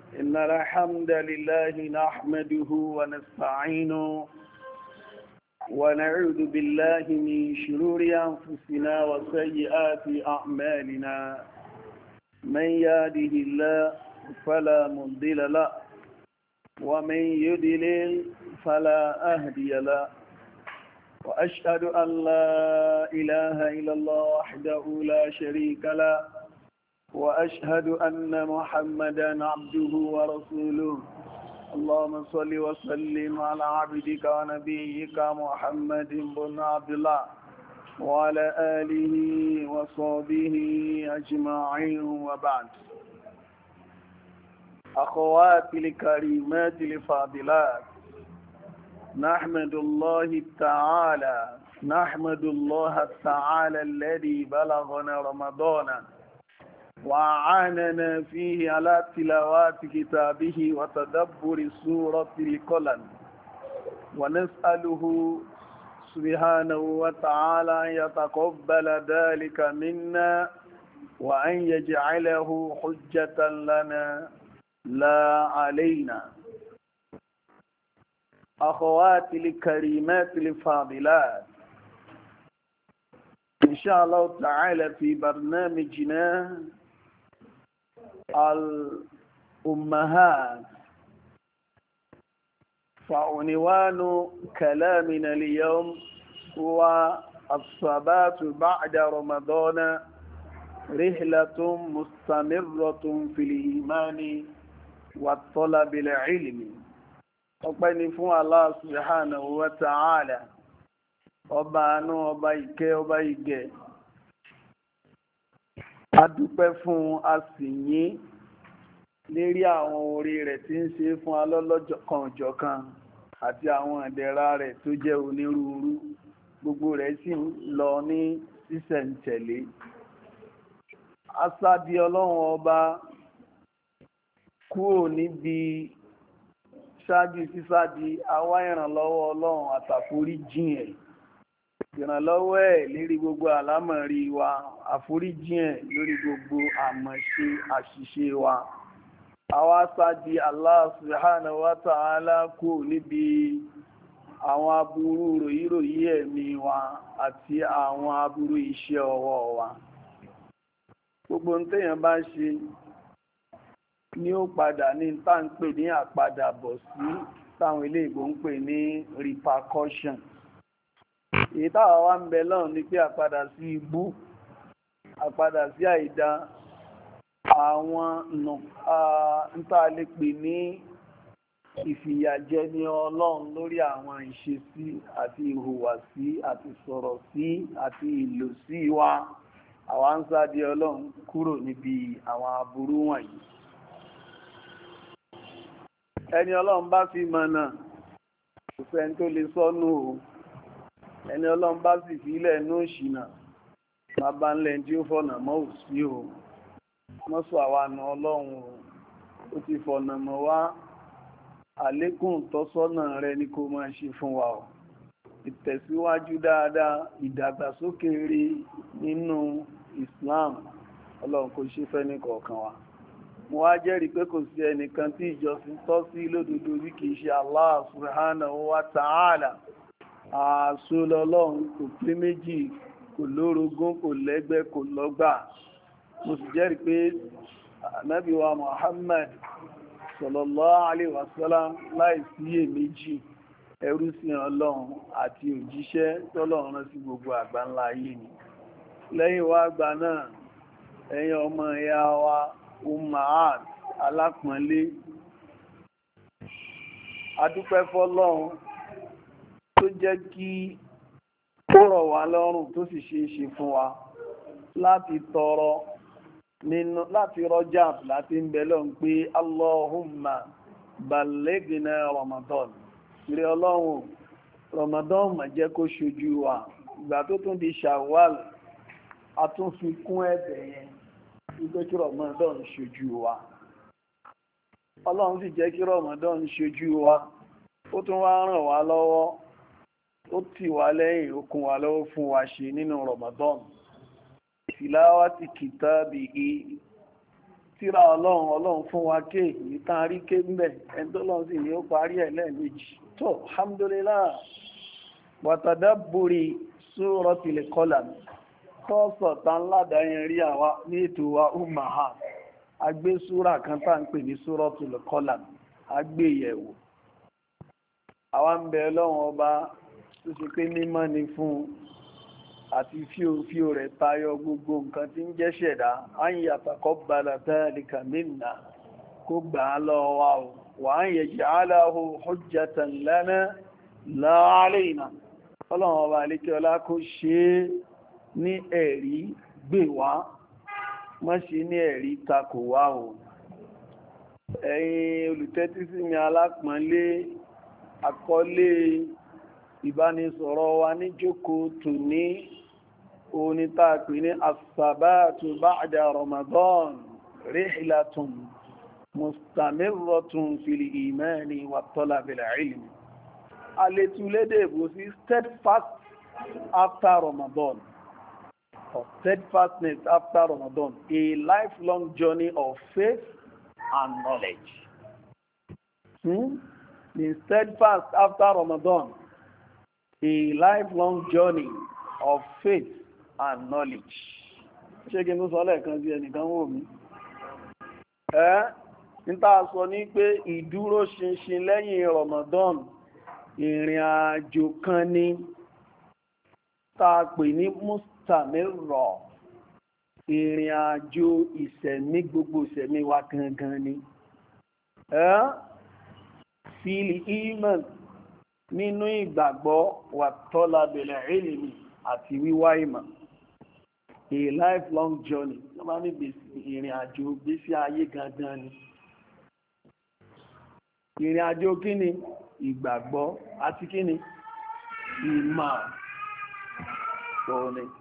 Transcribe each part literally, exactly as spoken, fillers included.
إن الحمد لله نحمده ونستعينه ونعوذ بالله من شرور أنفسنا وسيئات أعمالنا من يهده الله فلا مضل له ومن يضلل فلا هادي له وأشهد أن لا إله إلا الله وحده لا شريك له وأشهد أن محمدا عبده ورسوله اللهم صل وسلم على عبدك ونبيك محمد بن عبد الله وعلى آله وصحبه أجمعين وبعد. أخواتي الكريمات الفاضلات، نحمد الله تعالى نحمد الله تعالى الذي بلغنا رمضان وأعاننا فيه على تلاوة كتابه وتدبر سورة القلم، ونسأله سبحانه وتعالى أن يتقبل ذلك منا وأن يجعله حجة لنا لا علينا. أخواتي الكريمات الفاضلات، إن شاء الله تعالى في برنامجنا الأمهات، فعنوان كلامنا اليوم هو الثبات بعد رمضان، رحلة مستمرة في الإيمان والطلب العلمي. ọpẹ́ ni fún Allah subhanahu wa ta'ala, ọba àánú, ọba ìkẹ́, ọba ìgẹ̀. A dúpẹ́ fún asìnyín lérí àwọn oore rẹ̀ tí ń ṣe fún alọ́lọ́kan-ò-jọ̀kan àti àwọn ìdẹ̀ra rẹ̀ tó jẹ́ onírúurú, gbogbo rẹ̀ sì ń lọ ní sísẹ̀ǹtẹ̀lé. Asádi ọlọ́run ọba kúrò níbi ṣáájú sísádi awá ìrànlọ́wọ́ ọlọ́run àtàforíjìn ẹ̀, ìrànlọ́wọ́ ẹ̀ lérí gbogbo àlámọ̀rí wa, àforíjìn ẹ̀ lórí gbogbo àmọ̀ṣe àṣìṣe wa. Àwa sádi Allah subhanahu wa ta'ala kúrò níbi àwọn aburú ròyíròyí ẹ̀mí wa àti àwọn aburú iṣẹ́ ọwọ́ wa. Gbogbo ń téèyàn bá ṣe ní ó padà ní tá ń pè ní àpadàbọ̀ sí, táwọn ilé ìbò ń pè ní repercussion. Èyí táwa wá ń bẹ lọ́run ni pé àpadà sí ibú, àpadà sí àìdá, àwọn ń tá lè pè ní ìfìyàjẹ ní ọlọ́run lórí àwọn ìṣesí àti ìhùwàsí àti sọ̀rọ̀ sí àti ìlò sí wa. Àwa ń sádi ọlọ́run kúrò níbi àwọn aburú wọ̀nyí. Ẹni ọlọ́run bá fi mọ̀nà, kò sẹ́ni tó lè sọ́nù o. Ẹni ọlọ́run bá sì fi ilẹ̀ inú òṣìnà, bàbá ńlẹ̀ tí ó fọ̀nà mọ́ òsí o. Mọ́sù àwa nù ọlọ́run o. Ó ti fọ̀nà mọ́ wá, àlékún tọ́sọ́nà rẹ ni kó máa ṣe fún wa o. Ìtẹ̀síwájú dáadáa, ìdàgbàsókè rí nínú Islam, ọlọ́run kò ṣe fẹ́ ní kọ̀ọ̀kan wa. Mo wá jẹ́rìí pé kò sí ẹnìkan tí ìjọsìn tọ́ sí lódodo bí kìí ṣe Allah subhanahu wa ta'ala. Ààṣò lọ́lọ́run, kò pé méjì, kò lórogún, kò lẹ́gbẹ́, kò lọ́gbà. Mo sì jẹ́rìí pé Ànábì wa Muhammad sallallahu alaihi wasallam láìsí èméjì, ẹrú sí ọlọ́run àti òjíṣẹ́ tọ́lọ́run rán sí gbogbo àgbáńlá ayé ni. Lẹ́yìn wá àgbà náà, ẹ̀yin ọmọ ìyá wa Ummahat alápọ̀nlé, adúpẹ́ fọ́lọ́run tó jẹ́ kí ó rọ̀ wá lọ́rùn tó sì ṣe é ṣe fún wa láti tọrọ nínú láti rọ́jà láti ń bẹ lọ́n pé Allahumma ballighna Ramadan. Ìrẹ́ ọlọ́run, Ramadan má jẹ́ kó ṣojú wa. Ìgbà tó tún di Shawwal, a tún fi kún ẹ̀bẹ̀ yẹn wípé kí Ramadan ṣojú wa. Ọlọ́run sì jẹ́ kí Ramadan ṣojú wa, ó tún wá ràn wá lọ́wọ́, ó tì wá lẹ́yìn, ó kún wa lọ́wọ́ fún wa ṣe nínú Ramadan. Tilawati kitabihi, tíra ọlọ́run ọlọ́run fún wa ké ìtàn rí ké ń bẹ̀ ẹni tó lọ́n sì ní ó parí ẹ̀ lẹ́ẹ̀mejì tó alhamdulillah wa tadabburi suratil qalam sọ́ọ̀sọ̀ tán ládàáyẹn rí àwa ní ètò wa ummahat agbé súra kan tá ń pè ní suratul qalam agbé yẹ̀wò àwa ń bẹ ọlọ́run ọba tó ṣe pé mímọ́ ni fún àti fíòfíò rẹ̀ tayọ gbogbo nǹkan tí ń jẹ́ ṣẹ̀dá an yataqabbala dhalika minna kó gbà á lọ́wọ́ wa o wa an yaj'alahu hujjatan lana la alayna ọlọ́run ọba àlékẹ́ ọlá kó ṣe é ní ẹ̀rí gbè wá má ṣe ní ẹ̀rí takò wá o ẹ̀yin olùtẹ́tísí mi alápọ̀nlé àkọlé ìbánisọ̀rọ̀ wa ní jókòó tòní òní tá a pè ní as-sabatu ba'da Ramadan rihlatun mustamirratun fil imani wa talabil ilmi àlétúlédè ìbò sí steadfast after Ramadan or steadfastness after Ramadan, a lifelong journey of faith and knowledge. Hmm? The steadfast after Ramadan, a lifelong journey of faith and knowledge. Ṣé kí n tó sọ lẹ́ẹ̀kan sí ẹnìkan wò mí? Ẹ́ níta sọ ní pé ìdúró ṣinṣin lẹ́yìn Ramadan, ìrìn àjò kan ni tá a pè ní mustamirra, ìrìn àjò ìṣẹ̀mí gbogbo ìṣẹ̀mí wa gangan ni. Ẹ́ fíìlì iman nínú ìgbàgbọ́ wà talabil ilmi àti wíwá ìmọ̀. A lifelong journey ló máa ní ìrìn àjò gbésí ayé gangan ni. Ìrìn àjò kíni? Ìgbàgbọ́ àti kíni? Ìmọ̀. Òní.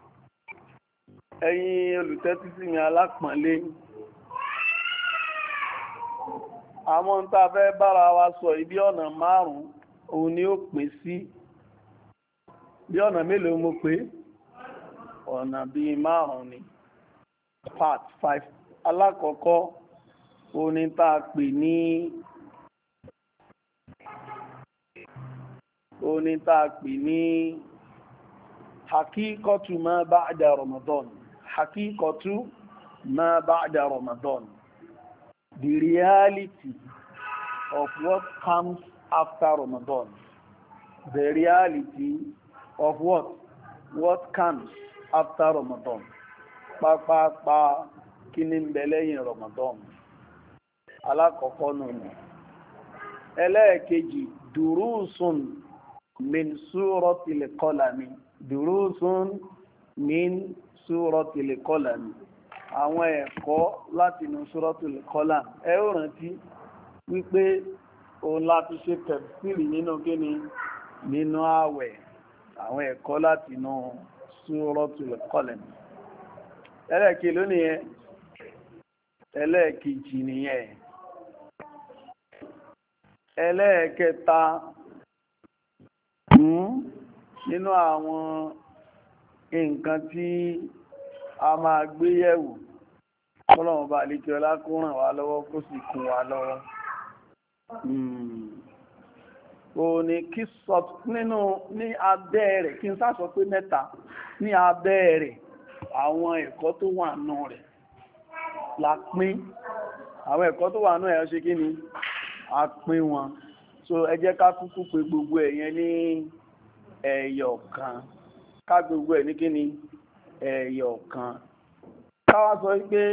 Ẹ̀yin olùtẹ́tísí mi alápọ̀nlé. Àwọn tá a fẹ́ bára wa sọ ibi ọ̀nà márùn-ún òun ni ó pín sí. Bí ọ̀nà mélòó mo pé? Ọ̀nà bíi márùn-ún ni. Part five. Alákọ̀ọ́kọ́ òun ni tá a pè ní òun ni tá a pè ní hakíkọ́tù ma ba'da Ramadan. Hakíkọ́tù ma ba'da Ramadan. The reality of what comes after Ramadan. The reality of what? What comes after Ramadan. Pápápá kí ni ń bẹ lẹ́yìn Ramadan. Alákọ̀ọ́kọ́ nù ní. Ẹlẹ́ẹ̀kejì, durusun min suratil qalami. Durusun min suratil qalami. Àwọn ẹ̀kọ́ láti inú suratul qalam. Ẹ ó rántí wípé òun láti ṣe tafsiri nínú kíni nínú ààwẹ̀. Àwọn ẹ̀kọ́ láti inú suratul qalam. Ẹlẹ́ẹ̀kejì ló nìyẹn. Ẹlẹ́ẹ̀kejì nìyẹn. Ẹlẹ́ẹ̀kẹta nínú àwọn nǹkan tí a máa gbé yẹ̀wò Ọlọ́run bá lè kí ọlá kó ràn wá lọ́wọ́ kó sì kún wa lọ́wọ́. O ní kí sọ nínú ní abẹ́ rẹ̀ kí n sá sọ pé mẹ́ta ní abẹ́ rẹ̀ àwọn ẹ̀kọ́ tó wà nù rẹ̀ la pín. Àwọn ẹ̀kọ́ tó wà nù ẹ̀ ṣe kí ni a pín wọn. So ẹ jẹ́ ká kúkú pé gbogbo ẹ̀yẹn ní ẹyọ kan. Ká gbogbo ẹ̀ ní kí ni ẹyọ kan. Ká wá sọ pé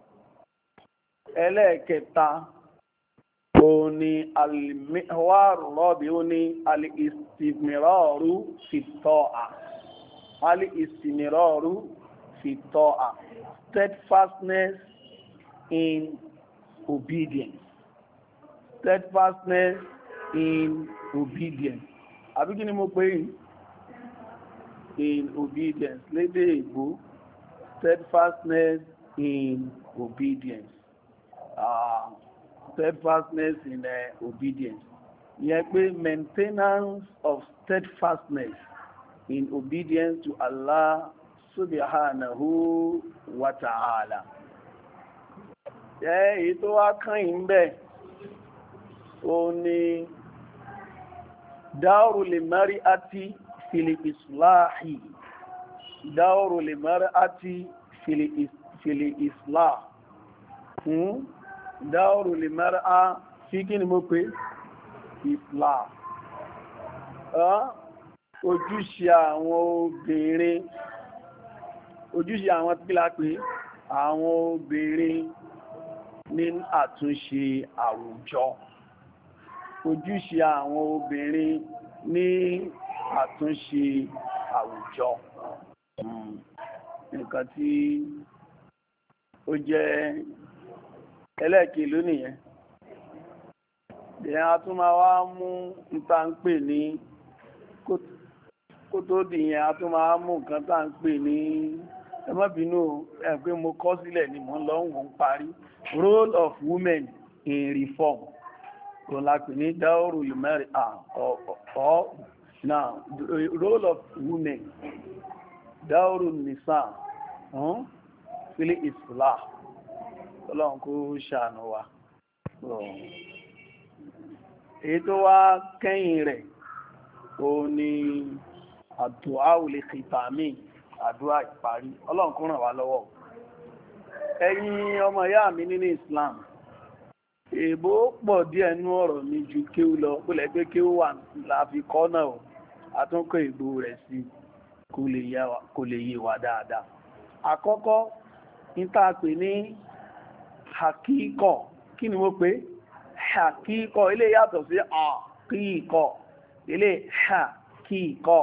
ẹlẹ́ẹ̀kẹta ó ní al-mihwaru rabi ó ní al-istimiraru fi ta'a. Al-istimiraru fi ta'a. Steadfastness in obedience. Steadfastness in obedience. Àbí kí ni mo pè é? In obedience. Lédè Ìgbò, steadfastness in obedience. Uh, steadfastness in uh, obedience. Ìyẹn pé maintenance of steadfastness in obedience to Allah subhanahu wa ta'ala. ẹ́ èyí tó wá kàn yín bẹ́ẹ̀ ó ní dáòrò lè mẹ́rí àti fìlì ìsìláàhì dáòrò lè mẹ́rí àti fìlì ìsìláàhì dáòrò lè mẹ́rí á fi kí ni mo pé ìsìláàhì ojúṣe àwọn obìnrin ojúṣe àwọn tí la pé àwọn obìnrin ní àtúnṣe àwùjọ ojúṣe àwọn obìnrin ní àtúnṣe àwùjọ nǹkan tí ó jẹ́ ẹlẹ́ẹ̀kẹ́ lónìí yẹn ìyẹn a tún máa wá mú nípa ń pè ní kó tó dì yẹn a tún máa mú nǹkan tá ń pè ní ẹ má bínú ẹ pé mo kọ sílẹ̀ ni mo ń lọ ń wọ́n parí role of women in reform òun la pè ní dáórù lùmẹ́rì ọ̀ now role of women dáórù nìsà fílẹ̀ ìsìlá ọlọ́run kó ṣàánú wa èyí tó wá kẹ́yìn rẹ̀ òun ni àdúà olè kìtàmí àdúà ìparí ọlọ́run kó ràn wá lọ́wọ́ ẹ̀yin ọmọ ìyá mi nínú Islam èbó pọ̀ díẹ̀ nú ọ̀rọ̀ mi ju kéwú lọ kó lẹ́ pé kéwú wà láfi kọ́ náà o àtúnkọ́ èbó rẹ̀ sí kó lè yé wa dáadáa àkọ́kọ́ ní tá a pè ní hakíkọ̀ kí ni mo pè hakíkọ̀ ilé yàtọ̀ sí àkíkọ̀ ilé hakíkọ̀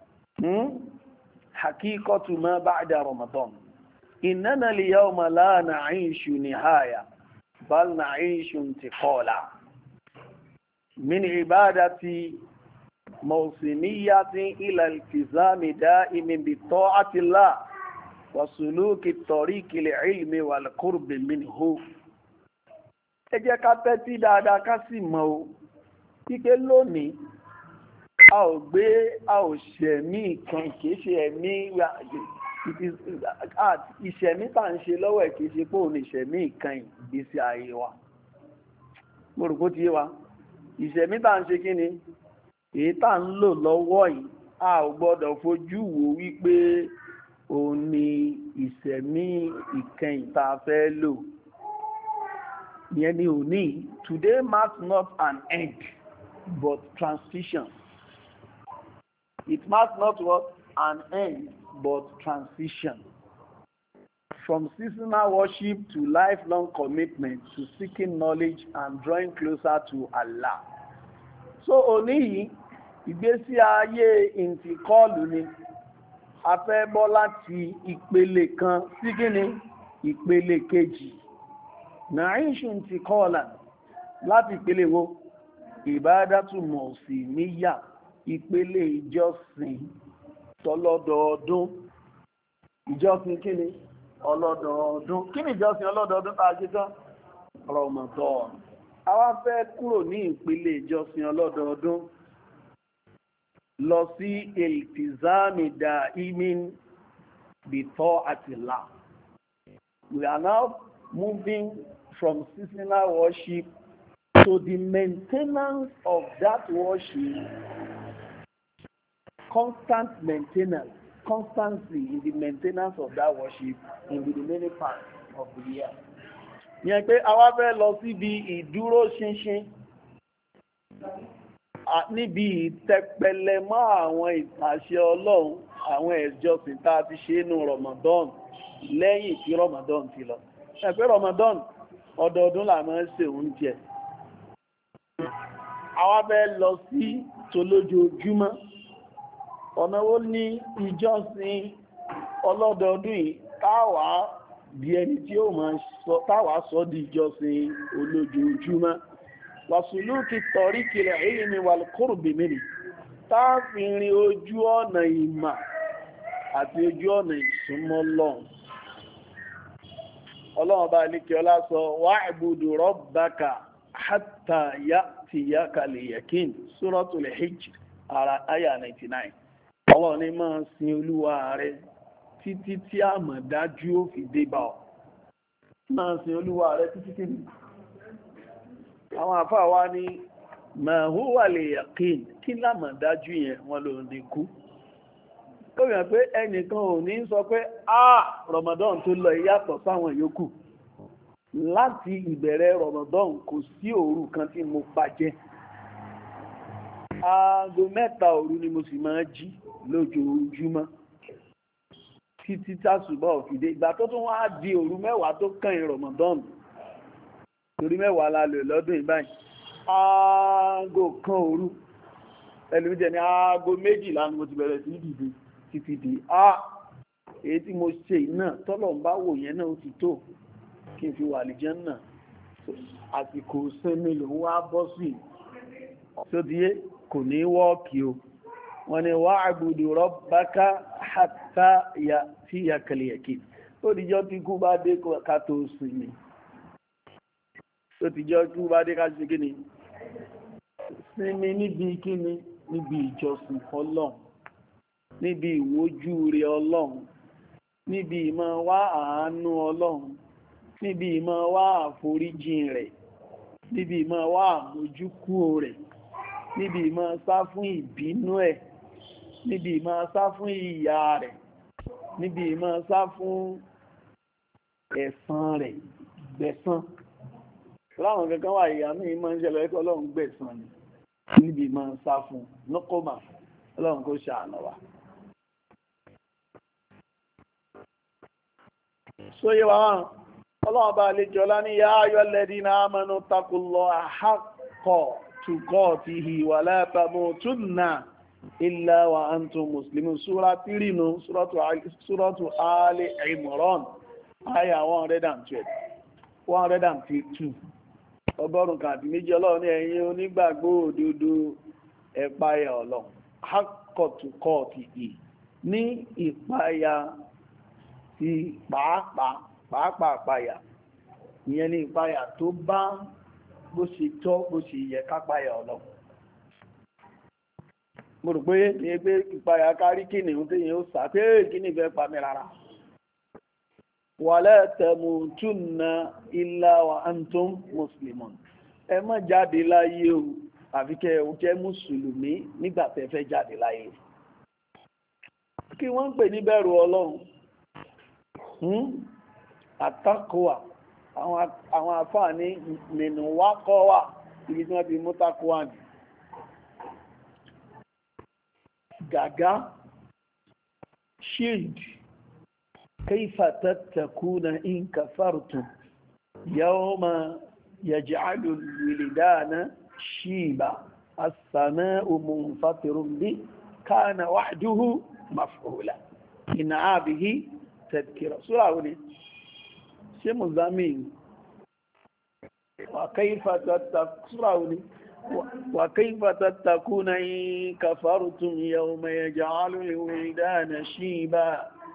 hakíkọ̀tu ma ba'da Ramadan innana al-yawma la na'ishu nihaya bal na'ishu intiqala min ibadati mawsimiyatin ila iltizami da'imin bi ta'ati Allah wa suluki tariqi al-ilmi wal qurbi minhu ẹ jẹ́ ká tẹ́tí dáadáa ká sì mọ̀ o pípé lónìí a ò gbé a ò ṣẹ̀mí kan kìí ṣe ẹ̀mí ìṣẹ̀mí tà ń ṣe lọ́wọ́ ẹ̀ kìí ṣe pé òun ìṣẹ̀mí ìkan ìgbésí ayé wa mo rò kó ti yé wa ìṣẹ̀mí tà ń ṣe kí ni èyí tà ń lò lọ́wọ́ yìí a ò gbọ́dọ̀ fojú wò wípé òun ni ìṣẹ̀mí ìkẹyìn tá a fẹ́ lò ìyẹn ni òní today marks not an end but transition. It marks not what an end, but transition. From seasonal worship to lifelong commitment to seeking knowledge and drawing closer to Allah. So òní yìí, ìgbésí ayé ìntìkọ́ọ̀lù ni, a fẹ́ bọ́ láti ìpele kan sí kíni, ìpele kejì. Nàíṣù ìntìkọ́ọ̀là láti ìpele wo? Ìbádátù mọ̀símíyà. Ìpele ìjọsìn tọlọ́dọọdún ìjọsìn kí ni ọlọ́dọọdún kí ni ìjọsìn ọlọ́dọọdún tá a ṣe tán Ramadan a wá fẹ́ kúrò ní ìpele ìjọsìn ọlọ́dọọdún lọ sí iltizami da'imin bi ta'atillah. We are now moving from seasonal worship to the maintenance of that worship. Constant maintenance, constancy in the maintenance of that worship in the remaining part of the year. Yẹn pé àwa fẹ́ lọ síbi ìdúró ṣinṣin níbi ìtẹpẹlẹ mọ́ àwọn ìtàṣẹ Ọlọ́run àwọn ìjọsìn tá a ti ṣe nínú Ramadan lẹ́yìn tí Ramadan ti lọ. Ẹ pé Ramadan ọdọọdún là máa ń ṣe oúnjẹ. Àwa fẹ́ lọ sí tolójoojúmọ́. Ọ̀nà wo ní ìjọsìn ọlọ́dọọdún yìí táwà di ẹni tí ó máa sọ táwà sọ di ìjọsìn olójoojúmọ́ wàsùlùkì tọ̀ríkì ilmi wal qurbi minhu táàfin rin ojú ọ̀nà ìmà àti ojú ọ̀nà ìsúnmọ́ Ọlọ́run. Ọlọ́run bá ní kí ọlá sọ wa'budu rabbaka hatta ya'tiyakal yaqin Suratul Hijr ara àyà ninety-nine. Ọlọ́run ní máa sin Olúwa rẹ títí tí àmọ̀dájú ó fi dé bá ọ. máa sin olúwa rẹ̀ títí kí ni àwọn àfáà wá ní ma huwa li yaqin kí lámọ̀ dájú yẹn wọn ló ní kú ó yàn pé ẹnìkan ò ní sọ pé ah Ramadan tó lọ yàtọ̀ sáwọn yòókù láti ìbẹ̀rẹ̀ Ramadan kò sí òru kan tí mo pàjẹ́ aago mẹ́ta òru ni mo sì máa jí lójoojúmọ́ títí tásùbọ̀ òfìdé ìgbà tó tún wá di òru mẹ́wàá tó kàn Ramadan torí mẹ́wàá la lò lọ́dún ìbáyìí aago kan òru ẹlùmíjẹ ní aago méjìlá ni mo ti bẹ̀rẹ̀ sí dìde títí di a èyí tí mo ṣe náà tọ́lọ̀ ń bá wò yẹn náà ó ti tó kí n fi wà lìjẹ́ náà àsìkò sẹ́mi ló ń wá bọ́ sí sódíé kò ní wọ́ọ̀kì o wọ́n ní wa'budu rabbaka hatta ya'tiyakal yaqin ó dìjọ́ tí kú bá dé ká tó sinmi ó dìjọ́ tí kú bá dé ká ṣe kí ni sinmi níbi kí ni níbi ìjọsìn Ọlọ́run níbi ìwójú rẹ̀ Ọlọ́run níbi ìmọ̀ wá àánú Ọlọ́run níbi ìmọ̀ wá àforíjìn rẹ̀ níbi ìmọ̀ wá àmójúkúrò rẹ̀ níbi ìmọ̀ sá fún ìbínú ẹ̀ níbi ìmọ̀ sá fún ìyà rẹ̀ níbi ìmọ̀ sá fún ẹ̀san rẹ̀ gbẹ̀san láwọn kankan wà ìyà ní ìmọ̀ ń ṣẹlẹ̀ ẹ̀kọ́ Ọlọ́run gbẹ̀san ni níbi ìmọ̀ sá fún nọ́kọ́mà Ọlọ́run kó ṣàánú wa. sóyè wa hàn Ọlọ́run bá lè jọlá ní yá ayọ́ lẹ́dí náà mẹ́nu takùlọ àhákọ̀ tukọ́tihi wà látàmùtúnnà illa wa antum muslimun súra tírínú súrọ́tù Ali Imran àyà one oh two ọgọ́rùn kàbí méjì Ọlọ́run ní ẹ̀yin onígbàgbọ́ òdodo ẹ páyà Ọlọ́run àhákọ̀ tukọ́tihi ní ìpáyà ti pàápàá pàápàá páyà ìyẹn ní ìpáyà tó bá bó ṣe tọ́ bó ṣe yẹ kápáyà Ọlọ́run mo rò pé ní ẹgbẹ́ ìpáyà kárí kìnnìún tí yẹn ó sàpé kíní fẹ́ pa mí rárá wala tamutunna illa wa antum muslimun ẹ má jáde láyé o àfi kẹ́ ẹ jẹ́ mùsùlùmí nígbà tẹ́ fẹ́ jáde láyé kí wọ́n ń pè ní bẹ̀rù Ọlọ́run àtàkùwà àwọn àfáà ní nínú wákọ́ wà ibi tí wọ́n ti mú tákùwà ní gàgá shield kayfa tattakuna in kafartum yawma yaj'alu al-wildana shiba as-sama'u munfatirun bi kana wa'duhu maf'ula in 'abihi tadhkira sura woni ṣe Muzammil wa kayfa tattakuna in kafartum yawma yaj'alu al-wildana shiba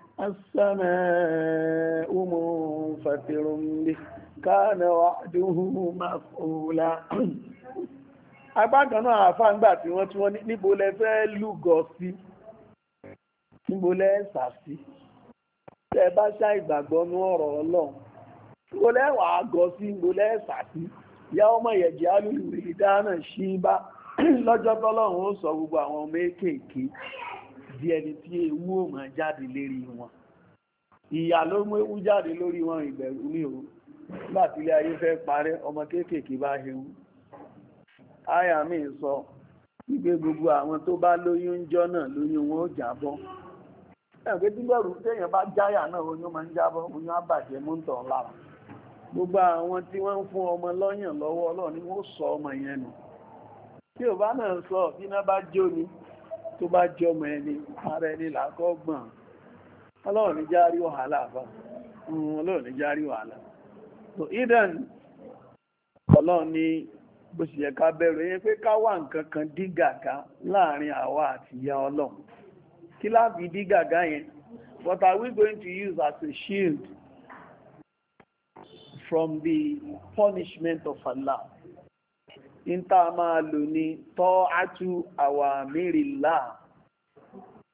as-sama'u munfatirun bihi kana wa'duhu maf'ula agbákan náà àfáàgbà tí wọ́n tí wọ́n níbo lẹ fẹ́ lúgọ sí níbo lẹ sà sí tẹ́ bá ṣá ìgbàgbọ́ ní ọ̀rọ̀ Ọlọ́run níbo lẹ wà gọ sí níbo lẹ sà sí ìyá ọmọ ìyẹ̀jẹ̀ alúlù ìdáná ṣí bá lọ́jọ́ tọ́lọ́run ó sọ gbogbo àwọn ọmọ kéékèèké di ẹni tí ewu ò máa jáde lérí wọn ìyà ló mú ewu jáde lórí wọn ìbẹ̀rù ní o nígbà tí ilé ayé fẹ́ parẹ́ ọmọ kéékèèké bá hewu àyà mi sọ wípé gbogbo àwọn tó bá lóyún ń jọ́ náà lóyún wọn ó jábọ́ ẹgbẹ́ tí bẹ̀rù téèyàn bá jáyà náà oyún máa ń jábọ́ oyún á bàjẹ́ mú ń tàn lára gbogbo àwọn tí wọ́n ń fún ọmọ lọ́yàn lọ́wọ́ Ọlọ́run ni wọ́n sọ ọmọ yẹn nù tí ò bá náà sọ bí iná bá jó ni tó bá jọ ọmọ ẹni ara ẹni làákọ́ gbọ̀n Ọlọ́run ní járí wàhálà bá Ọlọ́run ní járí wàhálà so idan Ọlọ́run ní bó ṣe yẹ ká bẹ̀rù yẹn pé ká wà nǹkan kan dí gàgá láàrin àwa àti ìyà Ọlọ́run kí láàbí dí gàgá yẹn what are we going to use as a shield from the punishment of Allah in ta máa lò ní ta'atu awamirillah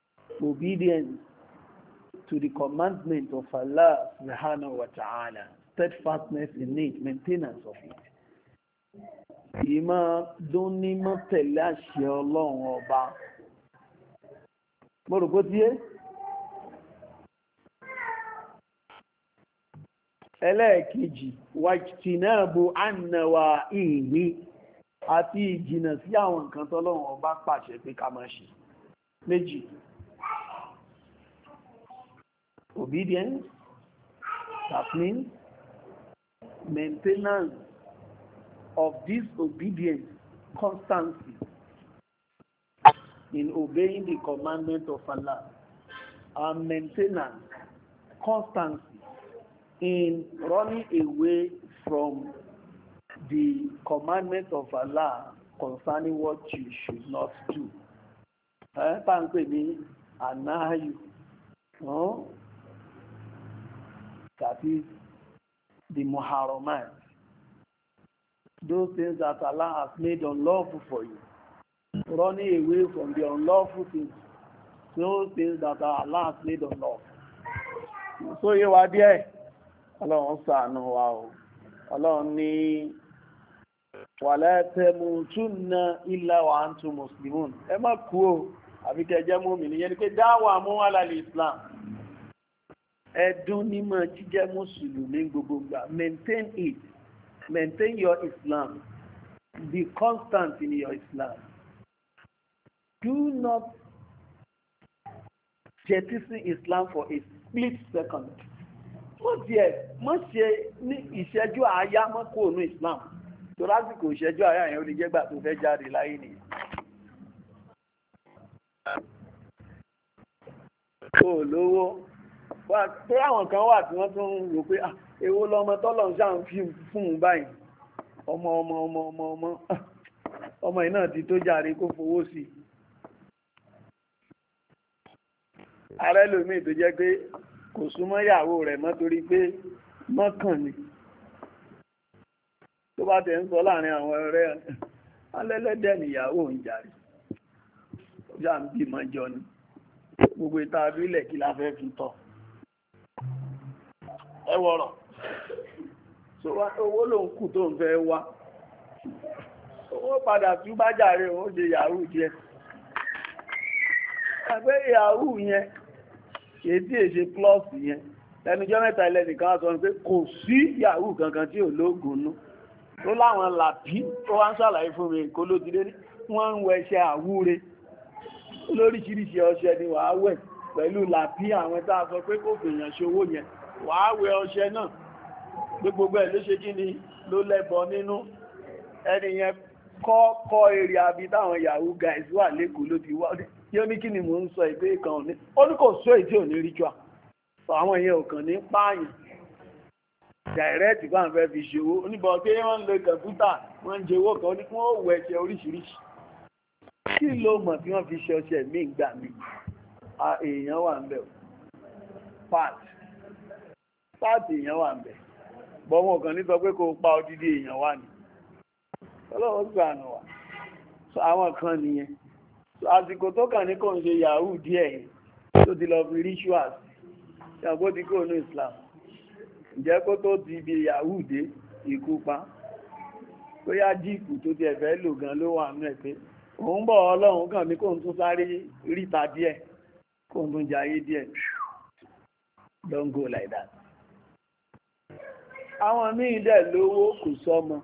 obedience to the commandment of Allah subhanahu wa ta'ala steadfastness in it, maintenance of it. Ìmọ̀ dúnnímọ̀ tẹ̀lé àṣẹ Ọlọ́run ọba. Mo rò pé díẹ̀. Ẹlẹ́ẹ̀kejì, wàjtìnábù ànàwà ìhì àti ìjìnà sí àwọn nǹkan tọ́lọ́run ọba pàṣẹ pé ká máa ṣe. Méjì. Obedience, that means maintenance of this obedience, constancy in obeying the commandment of Allah, and maintenance, constancy in running away from the commandment of Allah concerning what you should not do. Tàǹpé ní ànáyù, that is the muharramat, those things that Allah has made unlawful for you. Running away from the unlawful things, those things that Allah has made unlawful. So yé wa díẹ̀, Ọlọ́run ṣàánú wa o. Ọlọ́run ní wala tamutunna illa wa antum muslimun. Ẹ má kú o, àbí kẹ́ jẹ́ mùmínì. Yẹn ni pé dáwà mú wà lálẹ́ Islam. Ẹdún nímọ̀ jíjẹ́ Mùsùlùmí gbogbogbà. Maintain it. Maintain your Islam. Be constant in your Islam. Do not jettison Islam for a split second. Mo tiẹ̀ mo ṣe ní ìṣẹ́jú àáyá mọ́ kó ònú Islam. Tó lásìkò ìṣẹ́jú àáyá yẹn ó lè jẹ́ gbà tó fẹ́ jáde láyé nìyẹn. Ó lówó. Pé àwọn kan wà tí wọ́n tún ń rò pé èwo lọmọ tọ́lọ̀ ń ṣàn fi fún un báyìí. Ọmọ ọmọ ọmọ ọmọ ọmọ ọmọ yìí náà ti tó jàre kó fowó sí. Ààrẹ lòmíì tó jẹ́ pé kò súnmọ́ ìyàwó rẹ̀ mọ́ torí pé mọ́kàn ni. Tó bá tẹ̀ ń sọ láàrin àwọn ọ̀rẹ́ alẹ́lẹ́dẹ̀ níyàwó ń jàre. Ó jà ń bímọ jọ ni. Gbogbo ìta abílẹ̀ kí la fẹ́ fi tọ́. Ẹ wọ̀rọ̀. So owó ló ń kù tó ń fẹ́ wá. Owó padà tún bá jàre òun ṣe yahoo jẹ. Ẹgbẹ́ yahoo yẹn kìí tí èṣe plus yẹn. Lẹ́nujọ́ mẹ́ta ẹlẹ́nìkan sọ pé kò sí yahoo kankan tí ò lóògùn nú. Tó láwọn làpí tó wá ń ṣàlàyé fún mi kó ló ti dé ní wọ́n ń wẹṣẹ àwúre. Lóríṣiríṣi ọṣẹ ni wàá wẹ̀ pẹ̀lú làpí àwọn tá a sọ pé kò fèèyàn ṣòwò yẹn. Wàá wẹ ọṣẹ náà. Gbogbo ẹ̀ ló ṣe kí ni ló lẹ́bọ nínú. Ẹni yẹn kọ́ kọ́ èrè àbí táwọn yahoo guys wà lẹ́kọ̀ọ́ ló ti wá. Yóò ní kí ni mò ń sọ ìpé kan ní. Ó ní kò sọ èdè òní ritual. Àwọn èèyàn ò kàn ní pààyàn. Direct bá ń fẹ́ fi ṣòwò. Oníbọ̀ pé wọ́n ń lo kọ̀ǹpútà, wọ́n ń jẹ owó kan ní kí wọ́n wẹ̀ ṣe oríṣiríṣi. Kí ló mọ̀ tí wọ́n fi ṣe ọṣẹ mí gbà mí? Èèyàn wà ń bẹ̀. Part. Part èèyàn wà ń bẹ̀. Bọ́ wọn kàn ní sọ pé kò pa odidi èèyàn wà ní. Ọlọ́run gbà nù wá. So àwọn kan nìyẹn. So àsìkò tó kàn ní kò ń ṣe yahoo díẹ̀ tó ti lọ fi rituals. Ṣàgbó ti kò ní Islam. Ǹjẹ́ kó tó ti ibi yahoo dé ikú pa? Tó yá jíìpù tó ti ẹ̀fẹ́ lò gan ló wà nú ẹ̀ pé òun bọ̀ Ọlọ́run kàn ní kò ń tún sáré ríta díẹ̀. Kò ń tún jayé díẹ̀. Don't go like that. Àwọn míì dẹ̀ lówó kò sọ́mọ.